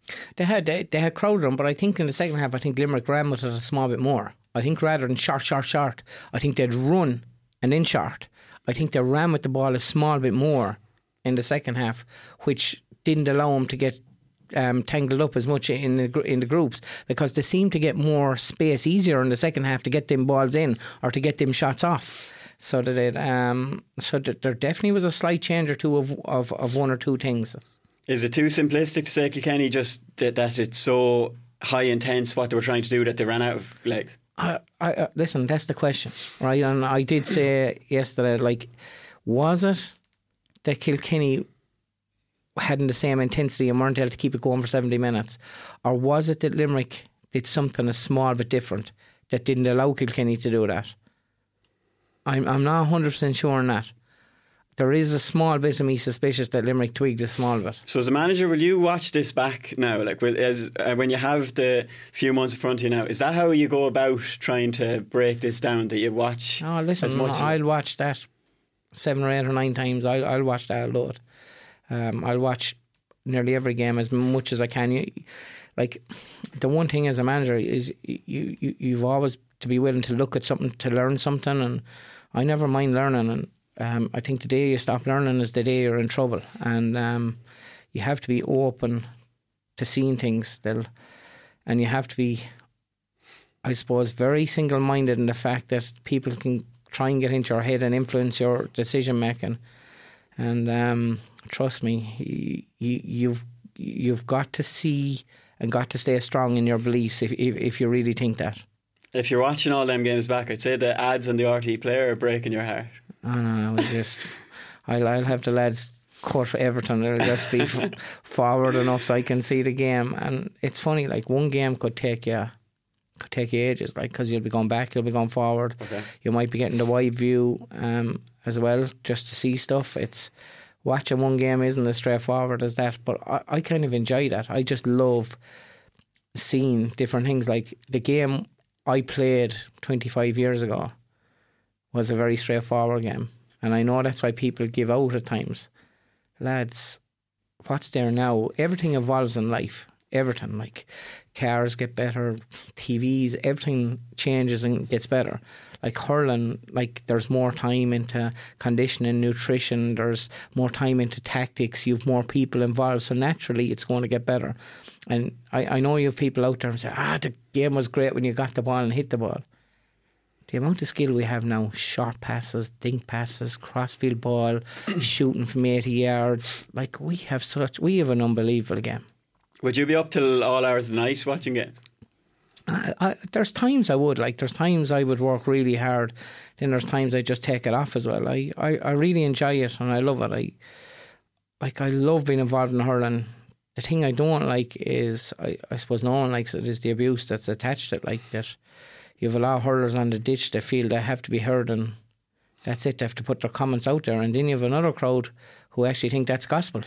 They had they, they had crowded them, but I think in the second half, I think Limerick ran with it a small bit more. I think rather than short, short, short, I think they'd run and then short. I think they ran with the ball a small bit more in the second half, which didn't allow them to get um, tangled up as much in the in the groups, because they seemed to get more space easier in the second half to get them balls in or to get them shots off. So that it, um, so that there definitely was a slight change or two of of, of one or two things. Is it too simplistic to say, Kilkenny, just that, that it's so high intense what they were trying to do that they ran out of legs? I, I, uh, listen, that's the question, right? And I did say yesterday, like, was it that Kilkenny hadn't the same intensity and weren't able to keep it going for seventy minutes, or was it that Limerick did something a small bit different that didn't allow Kilkenny to do that? I'm I'm not one hundred percent sure on that. There is a small bit of me suspicious that Limerick twigged a small bit. So as a manager, will you watch this back now? Like, will, as, uh, when you have the few months in front of you now, is that how you go about trying to break this down? That you watch oh, listen, as much? I'll watch that seven or eight or nine times. I'll, I'll watch that a lot. Um, I'll watch nearly every game as much as I can. You, like, the one thing as a manager is you, you you've always to be willing to look at something to learn something, and I never mind learning. And Um, I think the day you stop learning is the day you're in trouble, and um, you have to be open to seeing things still, and you have to be, I suppose, very single-minded in the fact that people can try and get into your head and influence your decision making. And um, trust me, you, you, you've you've got to see and got to stay strong in your beliefs if if, if you really think that. If you're watching all them games back, I'd say the ads on the R T player are breaking your heart. I know, we just, I'll, I'll have the lads cut Everton. It'll just be f- forward enough so I can see the game. And it's funny, like, one game could take you, could take you ages, like, because you'll be going back, you'll be going forward. Okay. You might be getting the wide view um, as well, just to see stuff. It's watching one game isn't as straightforward as that, but I, I kind of enjoy that. I just love seeing different things. Like, the game I played twenty-five years ago was a very straightforward game, and I know that's why people give out at times. Lads, what's there now? Everything evolves in life. Everything, like cars get better, T Vs, everything changes and gets better. Like hurling, like there's more time into conditioning, nutrition, there's more time into tactics, you've more people involved, so naturally it's going to get better. And I, I know you have people out there and say, ah, the game was great when you got the ball and hit the ball. The amount of skill we have now, short passes, dink passes, crossfield ball, shooting from eighty yards, like we have such, we have an unbelievable game. Would you be up till all hours of the night watching games? I, I, there's times I would, like there's times I would work really hard, then there's times I just take it off as well. I, I, I really enjoy it and I love it. I like I love being involved in hurling. The thing I don't like is, I, I suppose no one likes it, is the abuse that's attached to it, like that. You have a lot of hurlers on the ditch that feel they have to be heard and that's it, they have to put their comments out there, and then you have another crowd who actually think that's gospel.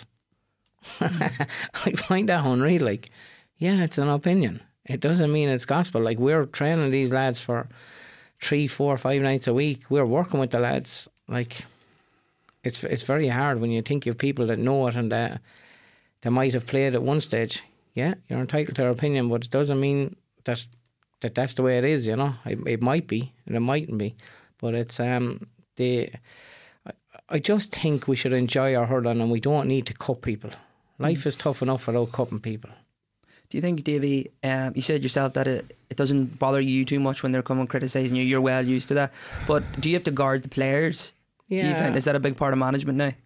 I find that unreal. Like, yeah, it's an opinion. It doesn't mean it's gospel. Like, we're training these lads for three, four, five nights a week. We're working with the lads. Like, it's it's very hard when you think you have people that know it and that they might have played at one stage. Yeah, you're entitled to their opinion, but it doesn't mean that that that's the way it is, you know. It, it might be and it mightn't be, but it's um the I, I just think we should enjoy our hurling and we don't need to cut people. Life mm. is tough enough without cutting people. Do you think, Davey, um, you said yourself that it, it doesn't bother you too much when they're coming criticising you, you're well used to that, but do you have to guard the players? Yeah. Do you find, is that a big part of management now?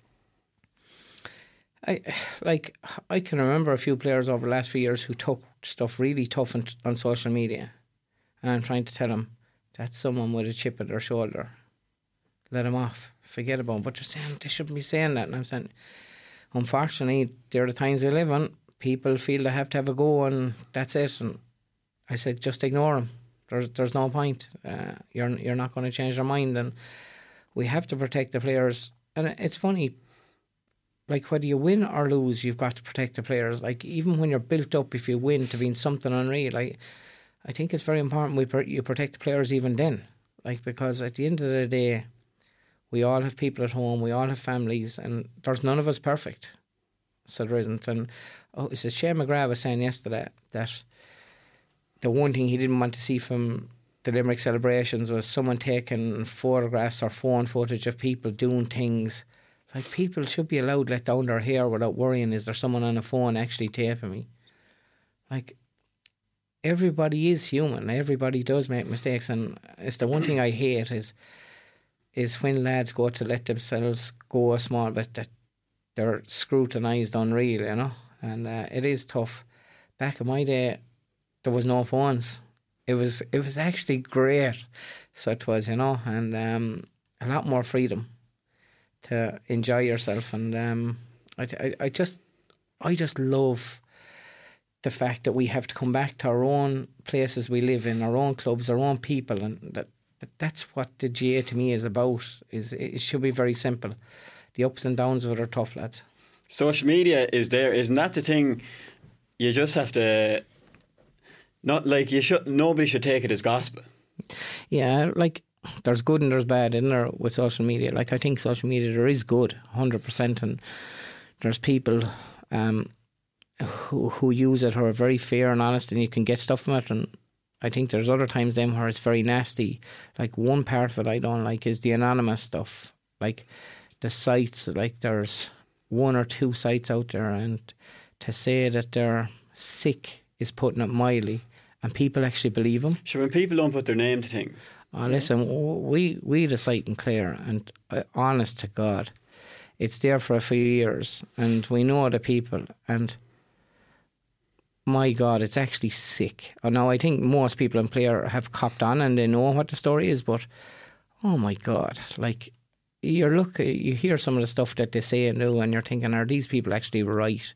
I like I can remember a few players over the last few years who took stuff really tough on, on social media, and I'm trying to tell them that's someone with a chip on their shoulder. Let them off, forget about them. But they're saying they shouldn't be saying that, and I'm saying, unfortunately, there are the times we live in. People feel they have to have a go, and that's it. And I said, just ignore them. There's there's no point. Uh, you're you're not going to change their mind, and we have to protect the players. And it's funny. Like, whether you win or lose, you've got to protect the players. Like, even when you're built up, if you win, to being something unreal, like, I think it's very important we per- you protect the players even then. Like, because at the end of the day, we all have people at home, we all have families, and there's none of us perfect. So there isn't. And oh, it's a Shane McGrath was saying yesterday that the one thing he didn't want to see from the Limerick celebrations was someone taking photographs or phone footage of people doing things. Like, people should be allowed to let down their hair without worrying, is there someone on a phone actually taping me? Like, everybody is human. Everybody does make mistakes, and it's the one thing I hate is is when lads go to let themselves go a small bit, that they're scrutinised unreal, you know. And uh, it is tough. Back in my day, there was no phones. It was it was actually great. So it was, you know, and um, a lot more freedom to enjoy yourself. And um, I, I, I just I just love the fact that we have to come back to our own places we live in, our own clubs, our own people, and that, that that's what the G A A to me is about. Is it should be very simple. The ups and downs of it are tough, lads. Social media is there, isn't that the thing? You just have to not like you should. Nobody should take it as gospel. Yeah, like there's good and there's bad in there with social media. Like I think social media there is good, hundred percent, and there's people um, who who use it who are very fair and honest, and you can get stuff from it. And I think there's other times then where it's very nasty. Like one part of it I don't like is the anonymous stuff, like the sites. Like there's one or two sites out there, and to say that they're sick is putting it mildly, and people actually believe them. Sure, when people don't put their name to things. Oh, listen, we we had a site in Clare, and uh, honest to God, it's there for a few years, and we know the people, and my God, it's actually sick. I know, I think most people in Clare have copped on and they know what the story is, but oh my God, like you're look, you hear some of the stuff that they say and do, and you're thinking, are these people actually right?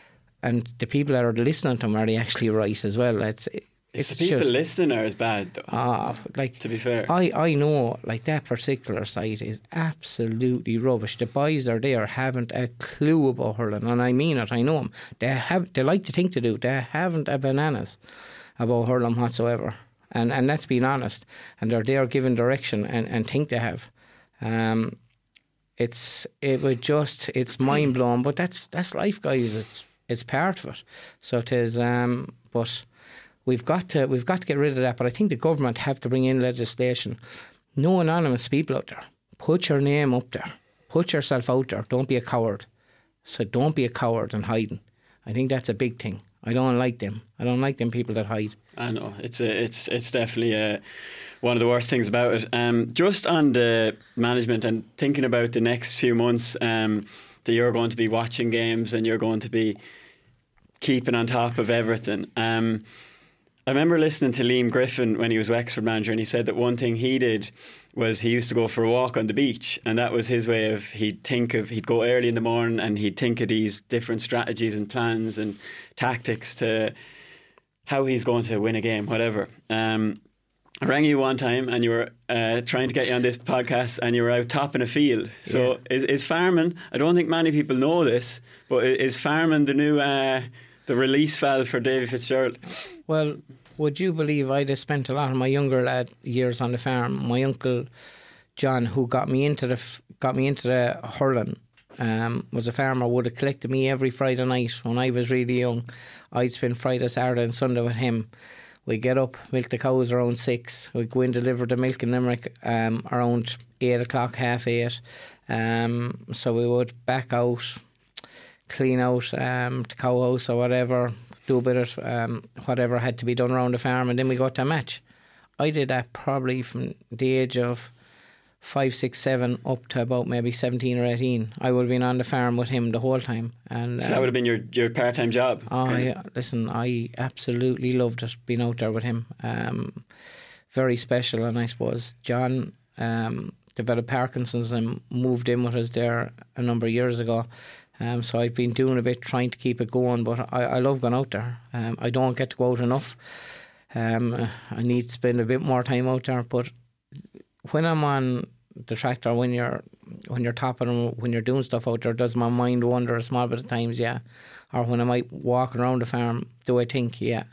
And the people that are listening to them, are they actually right as well? It's It's it's the people just, listening are as bad, though. Ah, like to be fair, I, I know like that particular site is absolutely rubbish. The boys that are there haven't a clue about hurling, and I mean it. I know them. They have. They like to think to do. They haven't a bananas about hurling whatsoever. And and let's be honest. And they're there giving direction and, and think they have. Um, it's it would just it's mind blowing. But that's that's life, guys. It's it's part of it. So it is. Um, but. We've got to we've got to get rid of that, but I think the government have to bring in legislation. No anonymous people out there. Put your name up there. Put yourself out there. Don't be a coward. So don't be a coward and hiding. I think that's a big thing. I don't like them. I don't like them people that hide. I know it's a, it's it's definitely a, one of the worst things about it. Um, just on the management and thinking about the next few months, um, that you're going to be watching games and you're going to be keeping on top of everything. Um, I remember listening to Liam Griffin when he was Wexford manager, and he said that one thing he did was he used to go for a walk on the beach, and that was his way of, he'd think of, he'd go early in the morning and he'd think of these different strategies and plans and tactics to how he's going to win a game, whatever. Um, I rang you one time and you were uh, trying to get you on this podcast, and you were out topping a field. So yeah. is, is farming, I don't think many people know this, but is farming the new... Uh, the release valve for Davy Fitzgerald? Well, would you believe I'd have spent a lot of my younger lad years on the farm? My uncle John, who got me into the got me into the hurling, um, was a farmer. Would have collected me every Friday night when I was really young. I'd spend Friday, Saturday, and Sunday with him. We get up, milk the cows around six. We go in, deliver the milk in Limerick um, around eight o'clock, half eight. Um, so we would back out, clean out um, the cow house or whatever, do a bit of um, whatever had to be done around the farm, and then we got to a match. I did that probably from the age of five, six, seven up to about maybe seventeen or eighteen. I would have been on the farm with him the whole time. And so um, that would have been your, your part-time job? Oh, yeah. Listen, I absolutely loved it, being out there with him. Um, very special, and I suppose John um, developed Parkinson's and moved in with us there a number of years ago. Um, so I've been doing a bit trying to keep it going, but I, I love going out there. Um, I don't get to go out enough. Um, I need to spend a bit more time out there, but when I'm on the tractor, when you're when you're topping and when you're doing stuff out there, does my mind wander a small bit of times? Yeah. Or when I might walk around the farm, do I think? Yeah.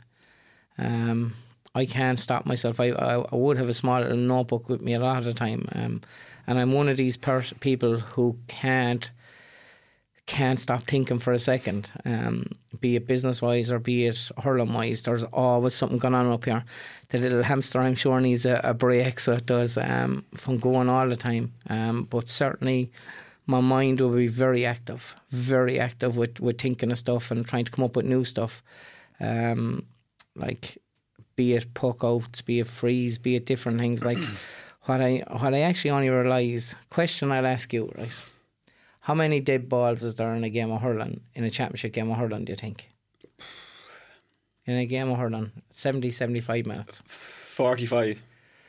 Um, I can't stop myself. I, I I would have a small little notebook with me a lot of the time, um, and I'm one of these pers- people who can't can't stop thinking for a second, um, be it business wise or be it hurling wise. There's always something going on up here. The little hamster, I'm sure, needs a, a break, so it does, um, from going all the time. Um, but certainly my mind will be very active, very active with, with thinking of stuff and trying to come up with new stuff. Um, like, be it puck outs, be it frees, be it different things. Like, what I what I actually only realise, question I'll ask you, right? How many dead balls is there in a game of hurling, in a championship game of hurling, do you think? In a game of hurling, seventy, seventy-five minutes. forty-five.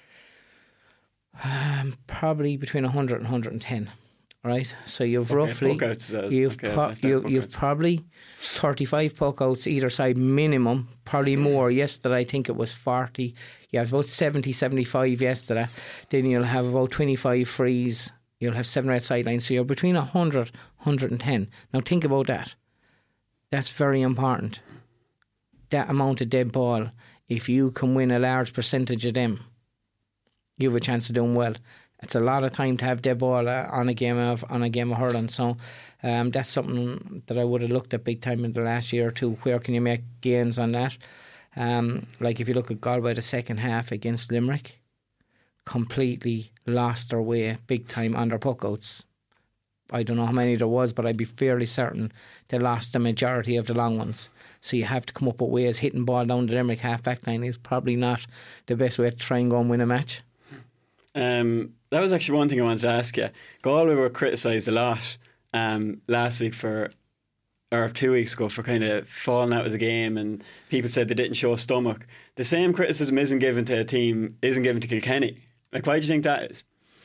Um, probably between one hundred and one hundred ten. Right, so you've Okay, roughly puck outs, uh, you've okay, pro- left out you, puck you've outs. probably thirty-five puck outs either side minimum, probably more. Yesterday I think it was forty. Yeah, it was about seventy, seventy-five yesterday. Then you'll have about twenty-five frees. You'll have seven red sidelines. So you're between one hundred, one hundred ten. Now think about that. That's very important. That amount of dead ball, if you can win a large percentage of them, you have a chance of doing well. It's a lot of time to have dead ball uh, on a game of on a game of hurling. So um, that's something that I would have looked at big time in the last year or two. Where can you make gains on that? Um, like if you look at Galway, the second half against Limerick, completely lost their way big time on their puck outs. I don't know how many there was, but I'd be fairly certain they lost the majority of the long ones. So you have to come up with ways. Hitting ball down the Limerick half back line is probably not the best way to try and go and win a match. Um, that was actually one thing I wanted to ask you. Galway were criticised a lot um, last week for, or two weeks ago, for kind of falling out of the game, and people said they didn't show stomach. The same criticism isn't given to a team, isn't given to Kilkenny. Like, why do you think that is?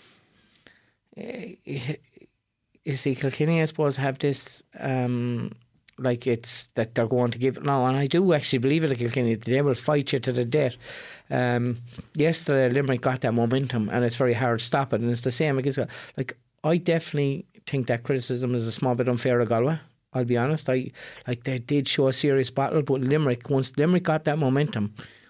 Uh, you see, Kilkenny, I suppose, have this, um, like it's that they're going to give it now, and I do actually believe it at Kilkenny. They will fight you to the death. Um, yesterday, Limerick got that momentum, and it's very hard to stop it. And it's the same against, like, I definitely think that criticism is a small bit unfair to Galway. I'll be honest. I like they did show a serious battle, but Limerick, once Limerick got that momentum,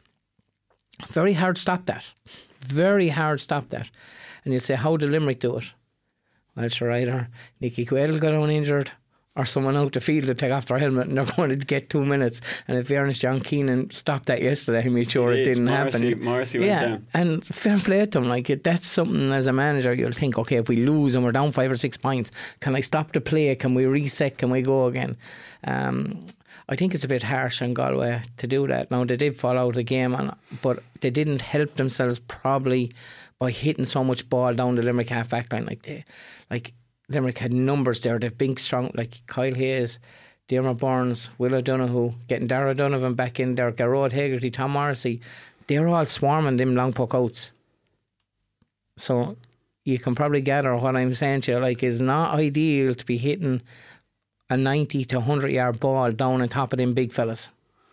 very hard to stop that. Very hard to stop that. And you'll say, how did Limerick do it? Well, sure, either Nicky Quayle got on injured, or someone out the field to take off their helmet and they're going to get two minutes. And if fairness, John Keenan stopped that yesterday, he made sure He it did. didn't Morrissey- happen. Morrissey went yeah, down. and fair play to him. Like it, that's something as a manager you'll think, okay, if we lose and we're down five or six points, can I stop the play? Can we reset? Can we go again? Um, I think it's a bit harsh on Galway to do that. Now they did fall out of the game, and, but they didn't help themselves probably by hitting so much ball down the Limerick half back line. Like they, like. Limerick had numbers there. They've been strong, like Kyle Hayes, Diarmaid Burns, Will O'Donoghue, getting Dara Donovan back in there, Garrod Hegarty, Tom Morrissey. They're all swarming them long puck outs. So you can probably gather what I'm saying to you. Like, it's not ideal to be hitting a ninety to one hundred yard ball down on top of them big fellas.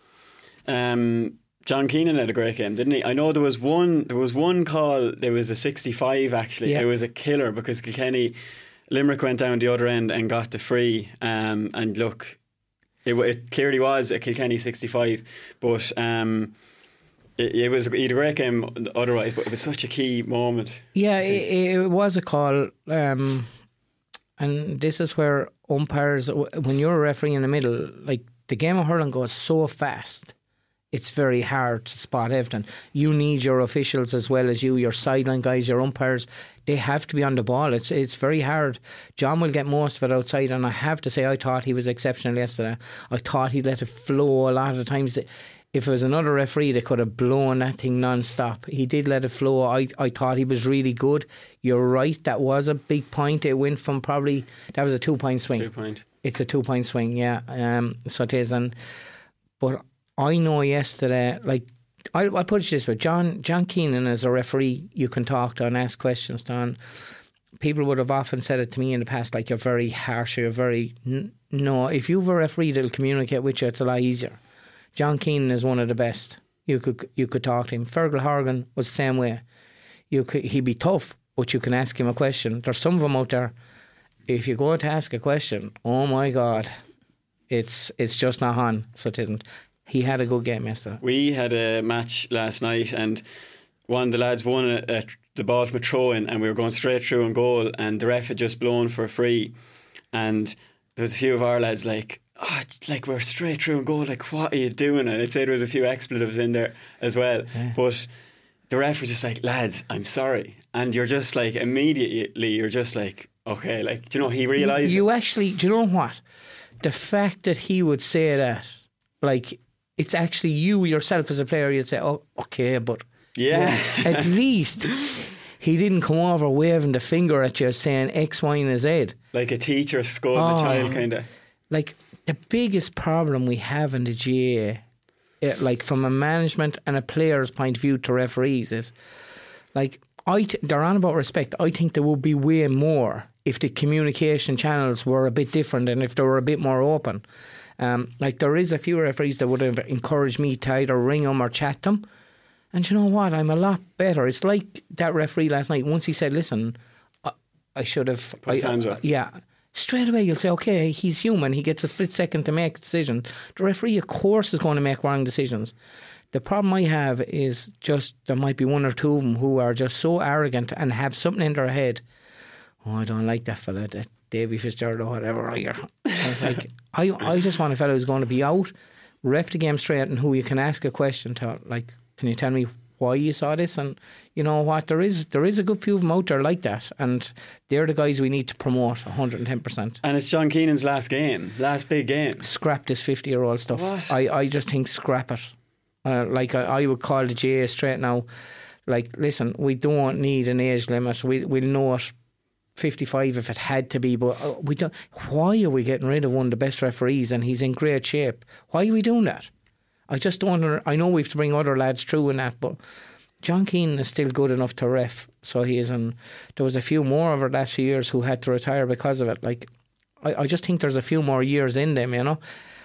Um, John Keenan had a great game, didn't he? I know there was one. There was one call. There was a sixty-five actually. Yeah. It was a killer because Kilkenny. Limerick went down the other end and got the free, um, and look, it, it clearly was a Kilkenny sixty-five, but um, it, it was he had a great game otherwise, but it was such a key moment. Yeah, it, it was a call, um, and this is where umpires, when you're a referee in the middle, like the game of hurling goes so fast, it's very hard to spot everything. You need your officials as well as you, your sideline guys, your umpires. They have to be on the ball. It's it's very hard. John will get most of it outside, and I have to say I thought he was exceptional yesterday. I thought he let it flow a lot of the times. If it was another referee, they could have blown that thing non-stop. He did let it flow. I, I thought he was really good. You're right, that was a big point. It went from probably, that was a two-point swing. Two point. It's a two-point swing, yeah. Um, so it is. And, but I know yesterday, like, I'll, I'll put it this way. John John Keenan, as a referee, you can talk to and ask questions to. And people would have often said it to me in the past, like, you're very harsh, you're very... N- no, if you've a referee that'll communicate with you, it's a lot easier. John Keenan is one of the best. You could you could talk to him. Fergal Horgan was the same way. You could, he'd be tough, but you can ask him a question. There's some of them out there, if you go to ask a question, oh my God, it's it's just not on, so it isn't. He had a good game yesterday. We had a match last night, and one of the lads won a, a, the ball from a throw-in, and we were going straight through on goal, and the ref had just blown for a free, and there was a few of our lads like, oh, like we're straight through and goal, like what are you doing? And I'd say there was a few expletives in there as well. Yeah. But the ref was just like, lads, I'm sorry. And you're just like, immediately you're just like, okay, like, do you know, he realised You, you it. actually, do you know what? The fact that he would say that, like, it's actually you yourself as a player, you'd say, oh, okay, but yeah, well, at least he didn't come over waving the finger at you saying X, Y and Z. Like a teacher scolding oh, a child, kind of. Like, the biggest problem we have in the G A A, it, like from a management and a player's point of view to referees, is like, I t- they're on about respect. I think there would be way more if the communication channels were a bit different and if they were a bit more open. Um, like, there is a few referees that would have encouraged me to either ring them or chat them. And you know what? I'm a lot better. It's like that referee last night. Once he said, listen, I, I should have... Put his I, hands up. Yeah. Straight away you'll say, okay, he's human. He gets a split second to make a decision. The referee, of course, is going to make wrong decisions. The problem I have is just there might be one or two of them who are just so arrogant and have something in their head. Oh, I don't like that fella, that Davy Fitzgerald or whatever. Like, I, I just want a fella who's going to be out, ref the game straight, and who you can ask a question to. Like, can you tell me why you saw this? And you know what, there is there is a good few of them out there like that, and they're the guys we need to promote one hundred ten percent. And it's John Keenan's last game, last big game. Scrap this fifty year old stuff. What? I, I just think scrap it. Uh, like I, I would call the G A A straight now, like, listen, we don't need an age limit. We, we'll know it fifty-five if it had to be, but uh, we don't. Why are we getting rid of one of the best referees and he's in great shape? Why are we doing that? I just don't. I know we have to bring other lads through in that, but John Keenan is still good enough to ref. So he is, and there was a few more over the last few years who had to retire because of it. Like, I, I just think there's a few more years in them, you know.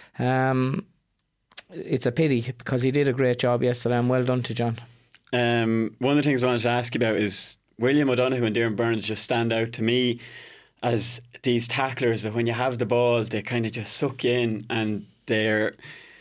Um, it's a pity because he did a great job yesterday, and well done to John. Um, one of the things I wanted to ask you about is William O'Donoghue and Darren Burns just stand out to me as these tacklers that when you have the ball, they kind of just suck you in, and they're.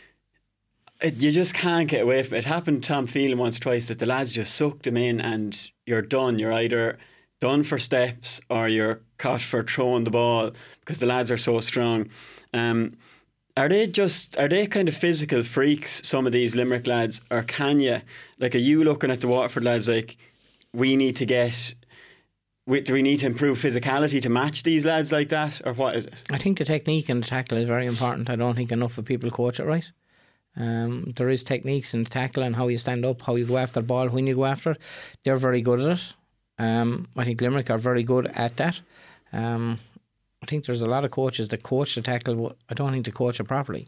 It, you just can't get away from it. It happened to Tom Phelan once or twice that the lads just sucked him in and you're done. You're either done for steps or you're caught for throwing the ball because the lads are so strong. Um, are they just, are they kind of physical freaks, some of these Limerick lads, or can you, like, are you looking at the Waterford lads like, we need to get, we, do we need to improve physicality to match these lads like that, or what is it? I think the technique and the tackle is very important. I don't think enough of people coach it right. Um, there is techniques in the tackle and how you stand up, how you go after the ball, when you go after it. They're very good at it. Um, I think Limerick are very good at that. Um, I think there's a lot of coaches that coach the tackle, but I don't think they coach it properly.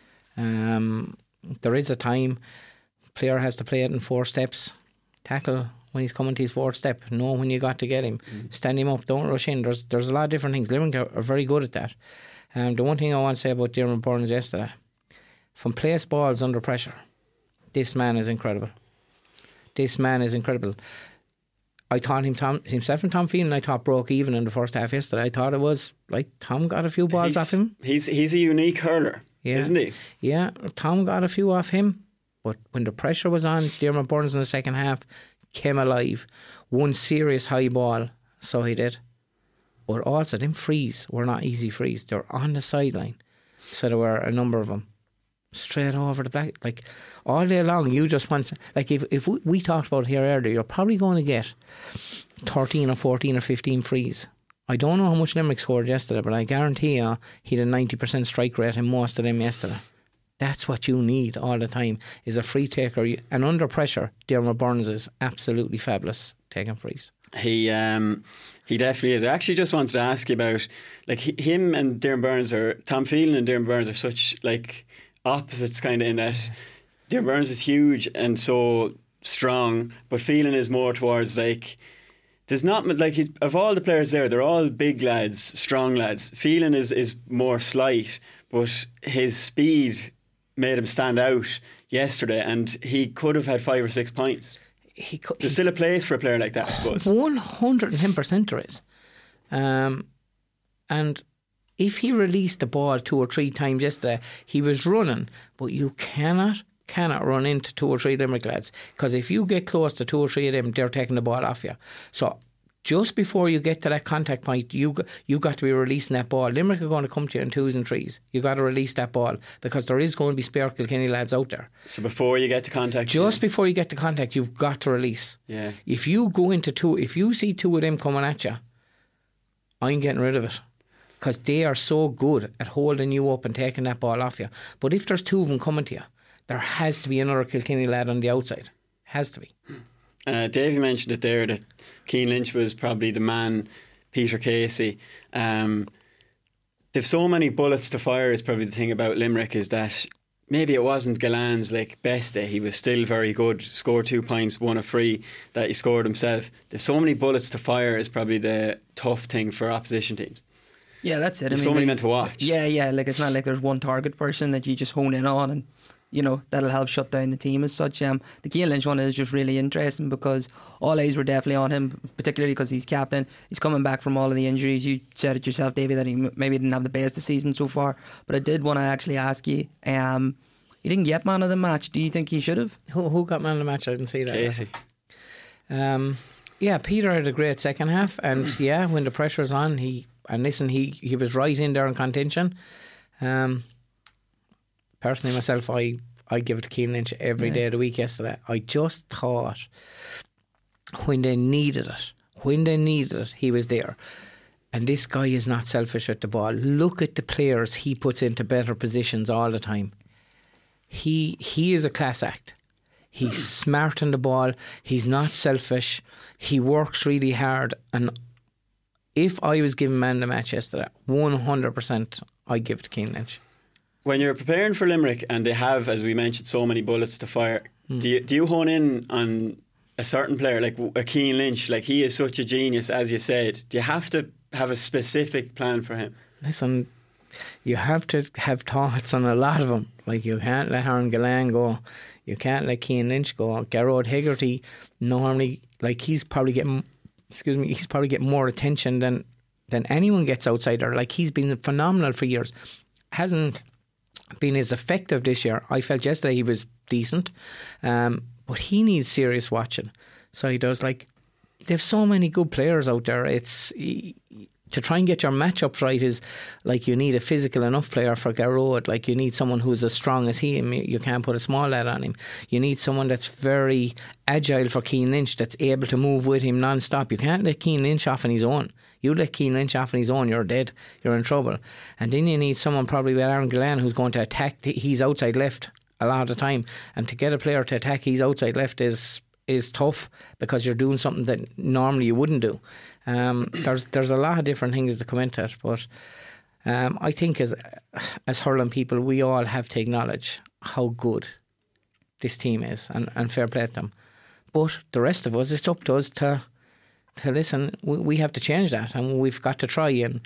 Um, there is a time player has to play it in four steps. Tackle when he's coming to his fourth step. Know when you got to get him. Mm. Stand him up. Don't rush in. There's there's a lot of different things. Limerick are, are very good at that. Um, the one thing I want to say about Darren Burns yesterday, from place balls under pressure, this man is incredible. This man is incredible. I thought him, Tom, himself and Tom Phelan, I thought broke even in the first half yesterday. I thought it was like Tom got a few balls he's, off him. He's he's a unique hurler, yeah. isn't he? Yeah, Tom got a few off him, but when the pressure was on, Darren Burns in the second half came alive. One serious high ball, so he did. But also, them frees were not easy frees. They were on the sideline, so there were a number of them. Straight over the black, like all day long. You just want, like if if we, we talked about it here earlier, you're probably going to get thirteen or fourteen or fifteen frees. I don't know how much Limerick scored yesterday, but I guarantee you he had a ninety percent strike rate in most of them yesterday. That's what you need all the time, is a free taker. And under pressure, Darren Burns is absolutely fabulous taking frees. He um, he definitely is. I actually just wanted to ask you about, like, he, him and Darren Burns, are Tom Phelan and Darren Burns are such like opposites, kind of, in that Darren Burns is huge and so strong, but Phelan is more towards, like, there's not, like, he's, of all the players there, they're all big lads, strong lads. Phelan is, is more slight, but his speed made him stand out yesterday, and he could have had five or six points. He could, There's he, still a place for a player like that, I suppose. one hundred ten percent there is. Um, and if he released the ball two or three times yesterday, he was running, but you cannot, cannot run into two or three Limerick lads, because if you get close to two or three of them, they're taking the ball off you. So just before you get to that contact point, you you got to be releasing that ball. Limerick are going to come to you in twos and threes. You got to release that ball because there is going to be spare Kilkenny lads out there. So before you get to contact, just yeah. before you get to contact, you've got to release. Yeah. If you go into two, if you see two of them coming at you, I'm getting rid of it because they are so good at holding you up and taking that ball off you. But if there's two of them coming to you, there has to be another Kilkenny lad on the outside. Has to be. Uh, Davey mentioned it there that Cian Lynch was probably the man, Peter Casey. Um, they've so many bullets to fire is probably the thing about Limerick, is that maybe it wasn't Galan's like best day. He was still very good, scored two points, won a free that he scored himself. They've so many bullets to fire is probably the tough thing for opposition teams. Yeah, that's it. There's I mean, so many like, men to watch. Yeah, yeah, like it's not like there's one target person that you just hone in on and you know, that'll help shut down the team as such. Um, the Cian Lynch one is just really interesting because all eyes were definitely on him, particularly because he's captain. He's coming back from all of the injuries. You said it yourself, Davey, that he maybe didn't have the best of the season so far. But I did want to actually ask you, um, he didn't get man of the match. Do you think he should have? Who, who got man of the match? I didn't see that. Casey. Um, yeah, Peter had a great second half, and yeah, when the pressure's on, he and listen, he, he was right in there in contention. Um, personally, myself, I I give it to Cian Lynch every yeah. day of the week yesterday. I just thought when they needed it, when they needed it, he was there. And this guy is not selfish at the ball. Look at the players he puts into better positions all the time. He he is a class act. He's smart on the ball. He's not selfish. He works really hard. And if I was given man of the match yesterday, one hundred percent I'd give it to Cian Lynch. When you're preparing for Limerick and they have, as we mentioned, so many bullets to fire, mm. do you do you hone in on a certain player like a Cian Lynch? Like, he is such a genius, as you said. Do you have to have a specific plan for him? Listen, you have to have thoughts on a lot of them. Like, you can't let Aaron Gillane go. You can't let Cian Lynch go. Gerard Hegarty normally, like, he's probably getting, excuse me, he's probably getting more attention than than anyone gets outside there. Like, he's been phenomenal for years. Hasn't been as effective this year. I felt yesterday he was decent, um, but he needs serious watching. So he does. Like, there's so many good players out there. It's he, to try and get your matchups right is like you need a physical enough player for Garrod. Like, you need someone who's as strong as he. You can't put a small lad on him. You need someone that's very agile for Cian Lynch, that's able to move with him non-stop. You can't let Cian Lynch off on his own. You let Cian Lynch off on his own, you're dead. You're in trouble. And then you need someone probably with Aaron Gillane who's going to attack. He's outside left a lot of the time. And to get a player to attack he's outside left is is tough because you're doing something that normally you wouldn't do. Um, there's there's a lot of different things that come into it. But um, I think as, as hurling people, we all have to acknowledge how good this team is and, and fair play to them. But the rest of us, it's up to us to... to listen, we, we have to change that, and we've got to try. And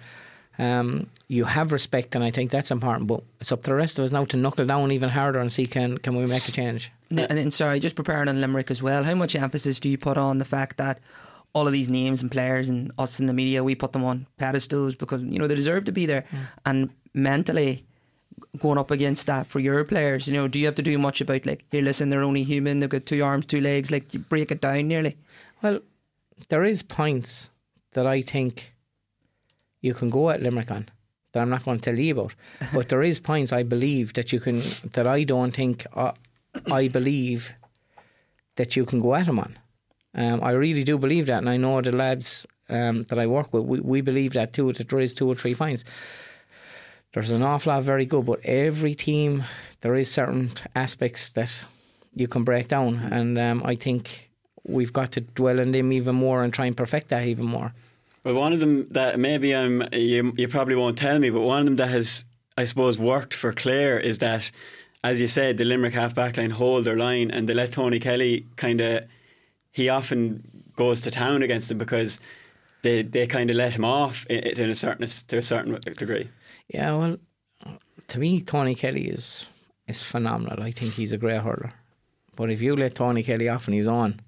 um, you have respect, and I think that's important. But it's up to the rest of us now to knuckle down even harder and see can can we make a change. And then, sorry, just preparing on Limerick as well. How much emphasis do you put on the fact that all of these names and players and us in the media, we put them on pedestals because you know they deserve to be there, mm. and mentally going up against that for your players, you know, do you have to do much about like, here, listen, they're only human, they've got two arms, two legs, like you break it down nearly? Well, there is points that I think you can go at Limerick on that I'm not going to tell you about. But there is points I believe that you can, that I don't think, uh, I believe that you can go at them on. Um, I really do believe that, and I know the lads um, that I work with, we, we believe that too, that there is two or three points. There's an awful lot very good, but every team, there is certain aspects that you can break down, and um, I think we've got to dwell on them even more and try and perfect that even more. Well, one of them that maybe I'm you, you probably won't tell me, but one of them that has, I suppose, worked for Clare is that, as you said, the Limerick half back line hold their line, and they let Tony Kelly kind of, he often goes to town against them because they they kind of let him off in, in a certain to a certain degree. Yeah, well, to me, Tony Kelly is is phenomenal. I think he's a great hurler. But if you let Tony Kelly off and he's on,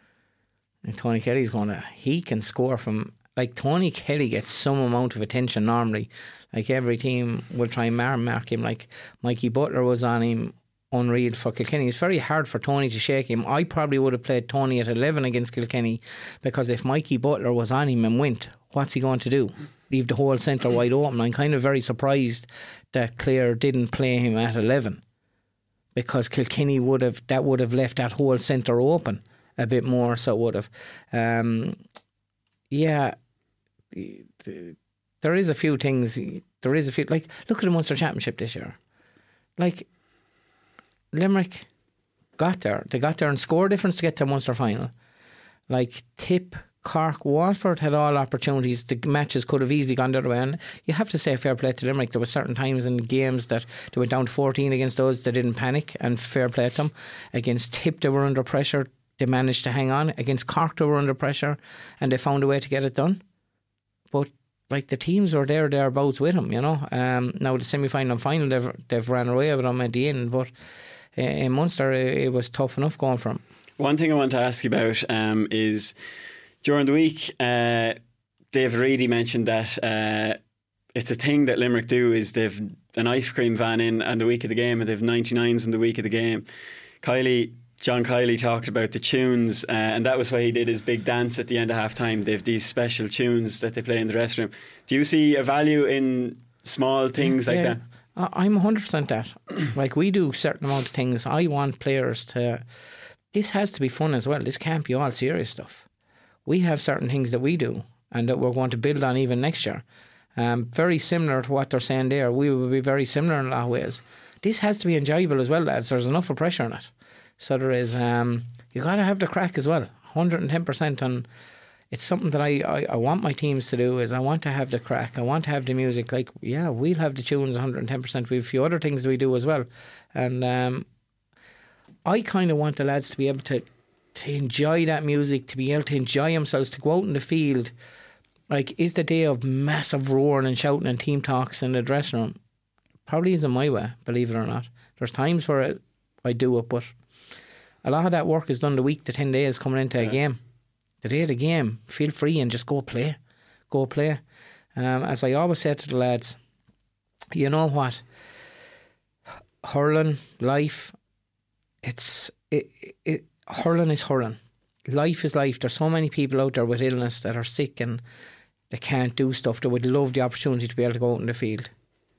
and Tony Kelly's going to, he can score from, like, Tony Kelly gets some amount of attention normally. Like, every team will try and mark, mark him. Like, Mikey Butler was on him unreal for Kilkenny. It's very hard for Tony to shake him. I probably would have played Tony at eleven against Kilkenny, because if Mikey Butler was on him and went, what's he going to do? Leave the whole centre wide open. I'm kind of very surprised that Clare didn't play him at eleven, because Kilkenny would have that would have left that whole centre open a bit more. So it would have. Um, yeah, the, the, there is a few things. There is a few, like, look at the Munster Championship this year. Like, Limerick got there. They got there and score difference to get to a Munster final. Like, Tip, Cork, Waterford had all opportunities. The matches could have easily gone the other way. And you have to say fair play to Limerick. There were certain times in games that they went down to fourteen against those. They didn't panic, and fair play to them. Against Tip, they were under pressure. They managed to hang on. Against Cork, they were under pressure, and they found a way to get it done. But like, the teams were there, thereabouts with them, you know. Um, now the semi-final and final, they've they've ran away with them at the end. But uh, in Munster, it, it was tough enough going for them. One thing I want to ask you about um, is, during the week, uh, David Reedy mentioned that uh, it's a thing that Limerick do, is they've an ice cream van in on the week of the game, and they've ninety-nines on the week of the game. Kiley, John Kiley talked about the tunes, uh, and that was why he did his big dance at the end of half time. They've these special tunes that they play in the dressing room. Do you see a value in small things yeah, like yeah. that? I'm one hundred percent that. Like, we do a certain amount of things. I want players to... This has to be fun as well. This can't be all serious stuff. We have certain things that we do and that we're going to build on even next year. Um, very similar to what they're saying there. We will be very similar in a lot of ways. This has to be enjoyable as well, lads. There's enough of pressure on it. So there is... Um, you got to have the crack as well. one hundred ten percent. And it's something that I, I, I want my teams to do, is I want to have the crack. I want to have the music. Like, yeah, we'll have the tunes one hundred ten percent. We have a few other things that we do as well. And um, I kind of want the lads to be able to, to enjoy that music, to be able to enjoy themselves, to go out in the field. Like, is the day of massive roaring and shouting and team talks in the dressing room? Probably isn't my way, believe it or not. There's times where it, I do it, but a lot of that work is done the week to ten days coming into yeah. a game. The day of the game, feel free and just go play. Go play. Um, as I always say to the lads, you know what? Hurling, life, it's it, it, hurling is hurling. Life is life. There's so many people out there with illness that are sick and they can't do stuff. They would love the opportunity to be able to go out in the field.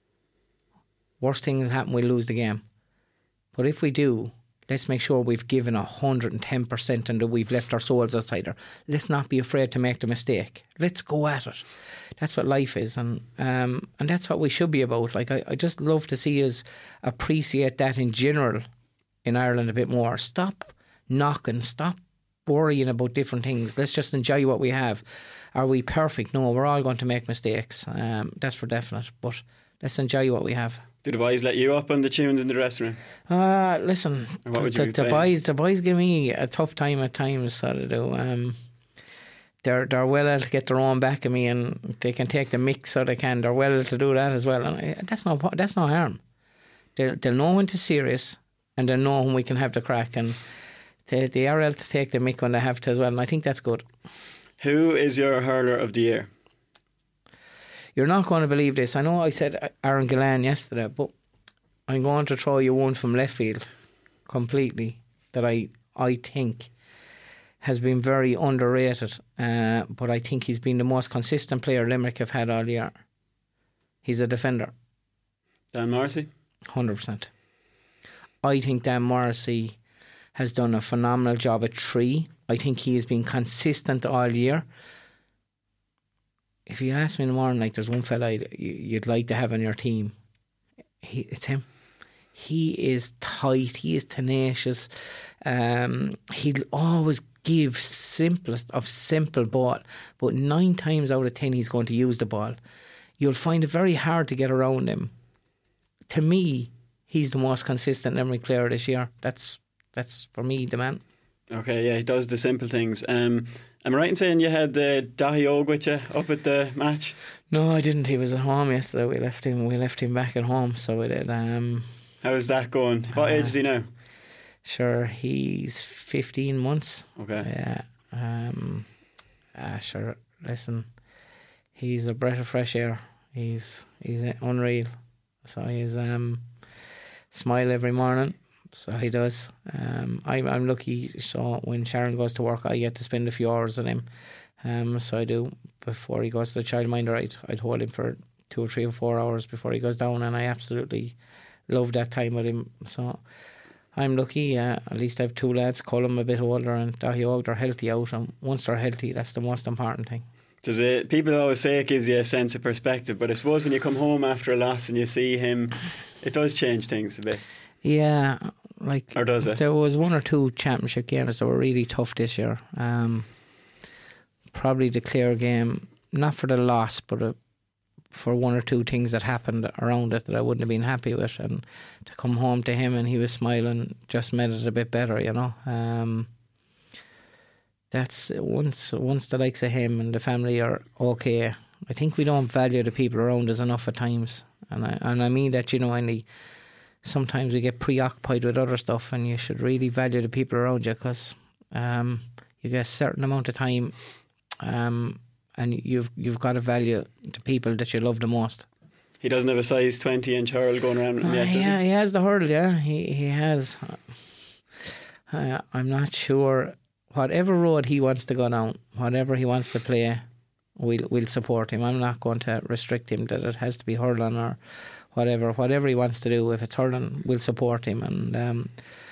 Worst thing that happen, we'll lose the game. But if we do, let's make sure we've given one hundred ten percent and that we've left our souls outside there. Let's not be afraid to make the mistake. Let's go at it. That's what life is, and um, and that's what we should be about. Like, I, I just love to see us appreciate that in general in Ireland a bit more. Stop knocking, stop worrying about different things. Let's just enjoy what we have. Are we perfect? No, we're all going to make mistakes. Um, that's for definite, but let's enjoy what we have. Do the boys let you up on the tunes in the dressing room? Uh, listen, or what would the, you be the boys, the boys give me a tough time at times. So they do. Um, they're they're well able to get their own back of me, and they can take the mick, so they can. They're well able to do that as well, and that's no that's no harm. They'll they'll know when it's serious, and they'll know when we can have the crack, and they they are able to take the mick when they have to as well, and I think that's good. Who is your hurler of the year? You're not going to believe this. I know I said Aaron Gillan yesterday, but I'm going to throw you one from left field completely that I I think has been very underrated, uh, but I think he's been the most consistent player Limerick have had all year. He's a defender. Dan Morrissey? one hundred percent. I think Dan Morrissey has done a phenomenal job at three. I think he has been consistent all year. If you ask me in the morning, like, there's one fella you'd like to have on your team, he, it's him. He is tight. He is tenacious. Um, he'll always give simplest of simple ball, but nine times out of ten he's going to use the ball. You'll find it very hard to get around him. To me, he's the most consistent Limerick player this year. That's that's for me the man. Okay, yeah, he does the simple things. Um, am I right in saying you had uh, Dahi Og with you up at the match? No, I didn't. He was at home yesterday. We left him. We left him back at home. So we did. Um, How's that going? What uh, age is he now? Sure, he's fifteen months. Okay. Yeah. Um. Uh, sure. Listen, he's a breath of fresh air. He's he's unreal. So he's um smile every morning. So he does. Um, I'm I'm lucky. So when Sharon goes to work, I get to spend a few hours with him. Um, so I do. Before he goes to the childminder, I'd I'd hold him for two or three or four hours before he goes down, and I absolutely love that time with him. So I'm lucky. Uh, at least I have two lads, Colm a bit older and Dahiog. They're healthy out, and once they're healthy, that's the most important thing. Does it? People always say it gives you a sense of perspective, but I suppose when you come home after a loss and you see him, it does change things a bit. Yeah, like or does it? There was one or two championship games that were really tough this year. Um, probably the Clare game, not for the loss, but a, for one or two things that happened around it that I wouldn't have been happy with, and to come home to him and he was smiling just made it a bit better, you know. Um, that's once once the likes of him and the family are okay. I think we don't value the people around us enough at times, and I and I mean that, you know, Andy. Sometimes we get preoccupied with other stuff, and you should really value the people around you, because um, you get a certain amount of time, um, and you've you've got to value the people that you love the most. He doesn't have a size twenty inch hurl going around with him uh, yet, does yeah, he? he has the hurl, yeah, he he has. Uh, I'm not sure. Whatever road he wants to go down, whatever he wants to play, we'll we'll support him. I'm not going to restrict him that it has to be hurling or whatever. Whatever he wants to do, if it's hurling, we'll support him. And um,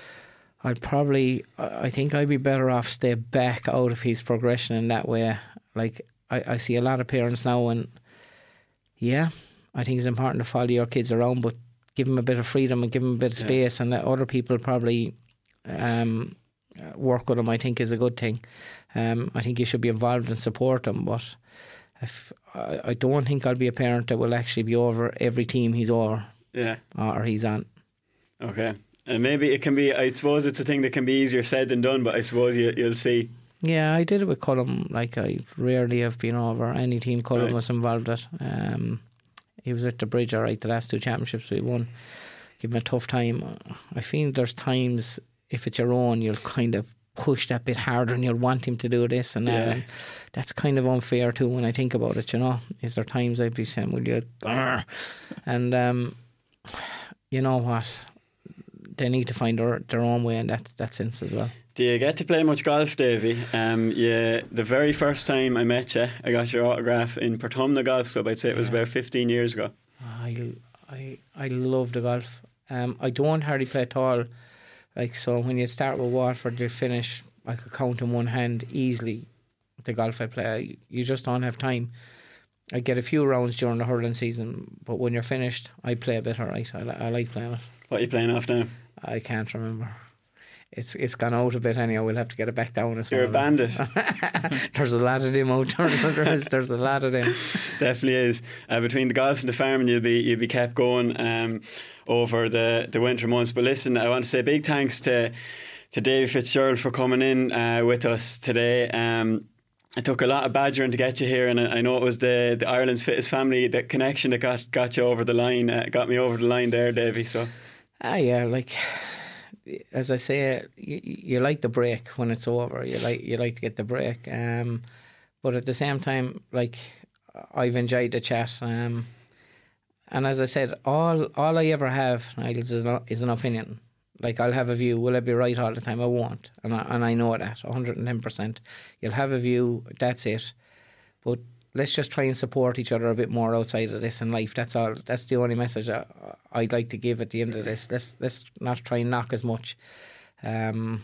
I'd probably, I think I'd be better off stay back out of his progression in that way. Like I, I see a lot of parents now, and yeah, I think it's important to follow your kids around, but give them a bit of freedom and give them a bit of space, yeah. And let other people probably um, work with them, I think is a good thing. Um, I think you should be involved and support them, but if I, I don't think I'll be a parent that will actually be over every team he's over, yeah, or he's on. Okay, and maybe it can be. I suppose it's a thing that can be easier said than done, but I suppose you, you'll see. Yeah, I did it with Colm. Like I rarely have been over any team Colm right. was involved with. Um, he was with the Bridge, all right, the last two championships we won. Give him a tough time. I feel there's times if it's your own, you'll kind of push that bit harder and you'll want him to do this and that. Yeah. And that's kind of unfair too when I think about it, you know. Is there times I'd be saying, will you? Argh? And um, you know what? They need to find their, their own way in that, that sense as well. Do you get to play much golf, Davy? Um, yeah, the very first time I met you, I got your autograph in Portumna Golf Club. I'd say it was yeah. about fifteen years ago. I, I, I love the golf. Um, I don't hardly play at all. Like, so when you start with Waterford, you finish, I could count in one hand easily the golf I play. You just don't have time. I get a few rounds during the hurling season, but when you're finished, I play a bit alright. I, I like playing it. What are you playing off now? I can't remember. It's it's gone out a bit anyhow. We'll have to get it back down. You're a bandit. There's a lot of them out there. There is, there's a lot of them. Definitely is. Uh, between the golf and the farming, you'll be you'll be kept going um, over the, the winter months. But listen, I want to say big thanks to to Dave Fitzgerald for coming in uh, with us today. Um, it took a lot of badgering to get you here, and I know it was the, the Ireland's Fittest Family, that connection that got got you over the line, uh, got me over the line there, Davy. So, ah, yeah, like. As I say, you, you like the break when it's over. You like you like to get the break, um, but at the same time, like I've enjoyed the chat. Um, and as I said, all all I ever have, Niles, is, not, is an opinion. Like I'll have a view. Will I be right all the time? I won't, and I, and I know that one hundred and ten percent. You'll have a view. That's it. But let's just try and support each other a bit more outside of this in life. That's all. That's the only message I, I'd like to give at the end of this. Let's let's not try and knock as much, because um,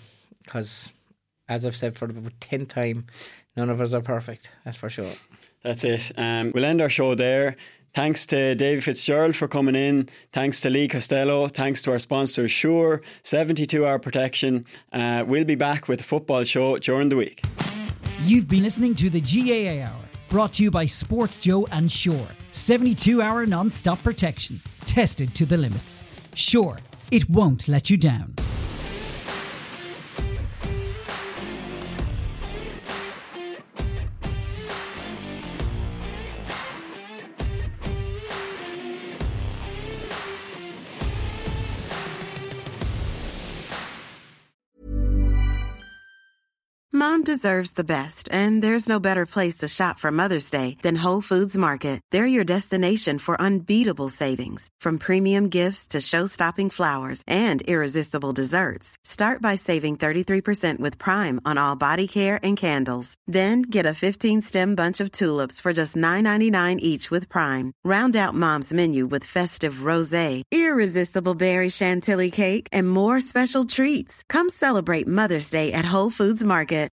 as I've said for the tenth time, none of us are perfect. That's for sure. That's it. Um, we'll end our show there. Thanks to David Fitzgerald for coming in. Thanks to Lee Costello. Thanks to our sponsor Sure, seventy-two hour protection. Uh, we'll be back with a football show during the week. You've been listening to the G A A Hour, brought to you by Sports Joe and Sure. seventy-two hour non-stop protection. Tested to the limits. Sure, it won't let you down. Mom deserves the best, and there's no better place to shop for Mother's Day than Whole Foods Market. They're your destination for unbeatable savings, from premium gifts to show-stopping flowers and irresistible desserts. Start by saving thirty-three percent with Prime on all body care and candles. Then get a fifteen-stem bunch of tulips for just nine ninety-nine each with Prime. Round out Mom's menu with festive rosé, irresistible berry chantilly cake, and more special treats. Come celebrate Mother's Day at Whole Foods Market.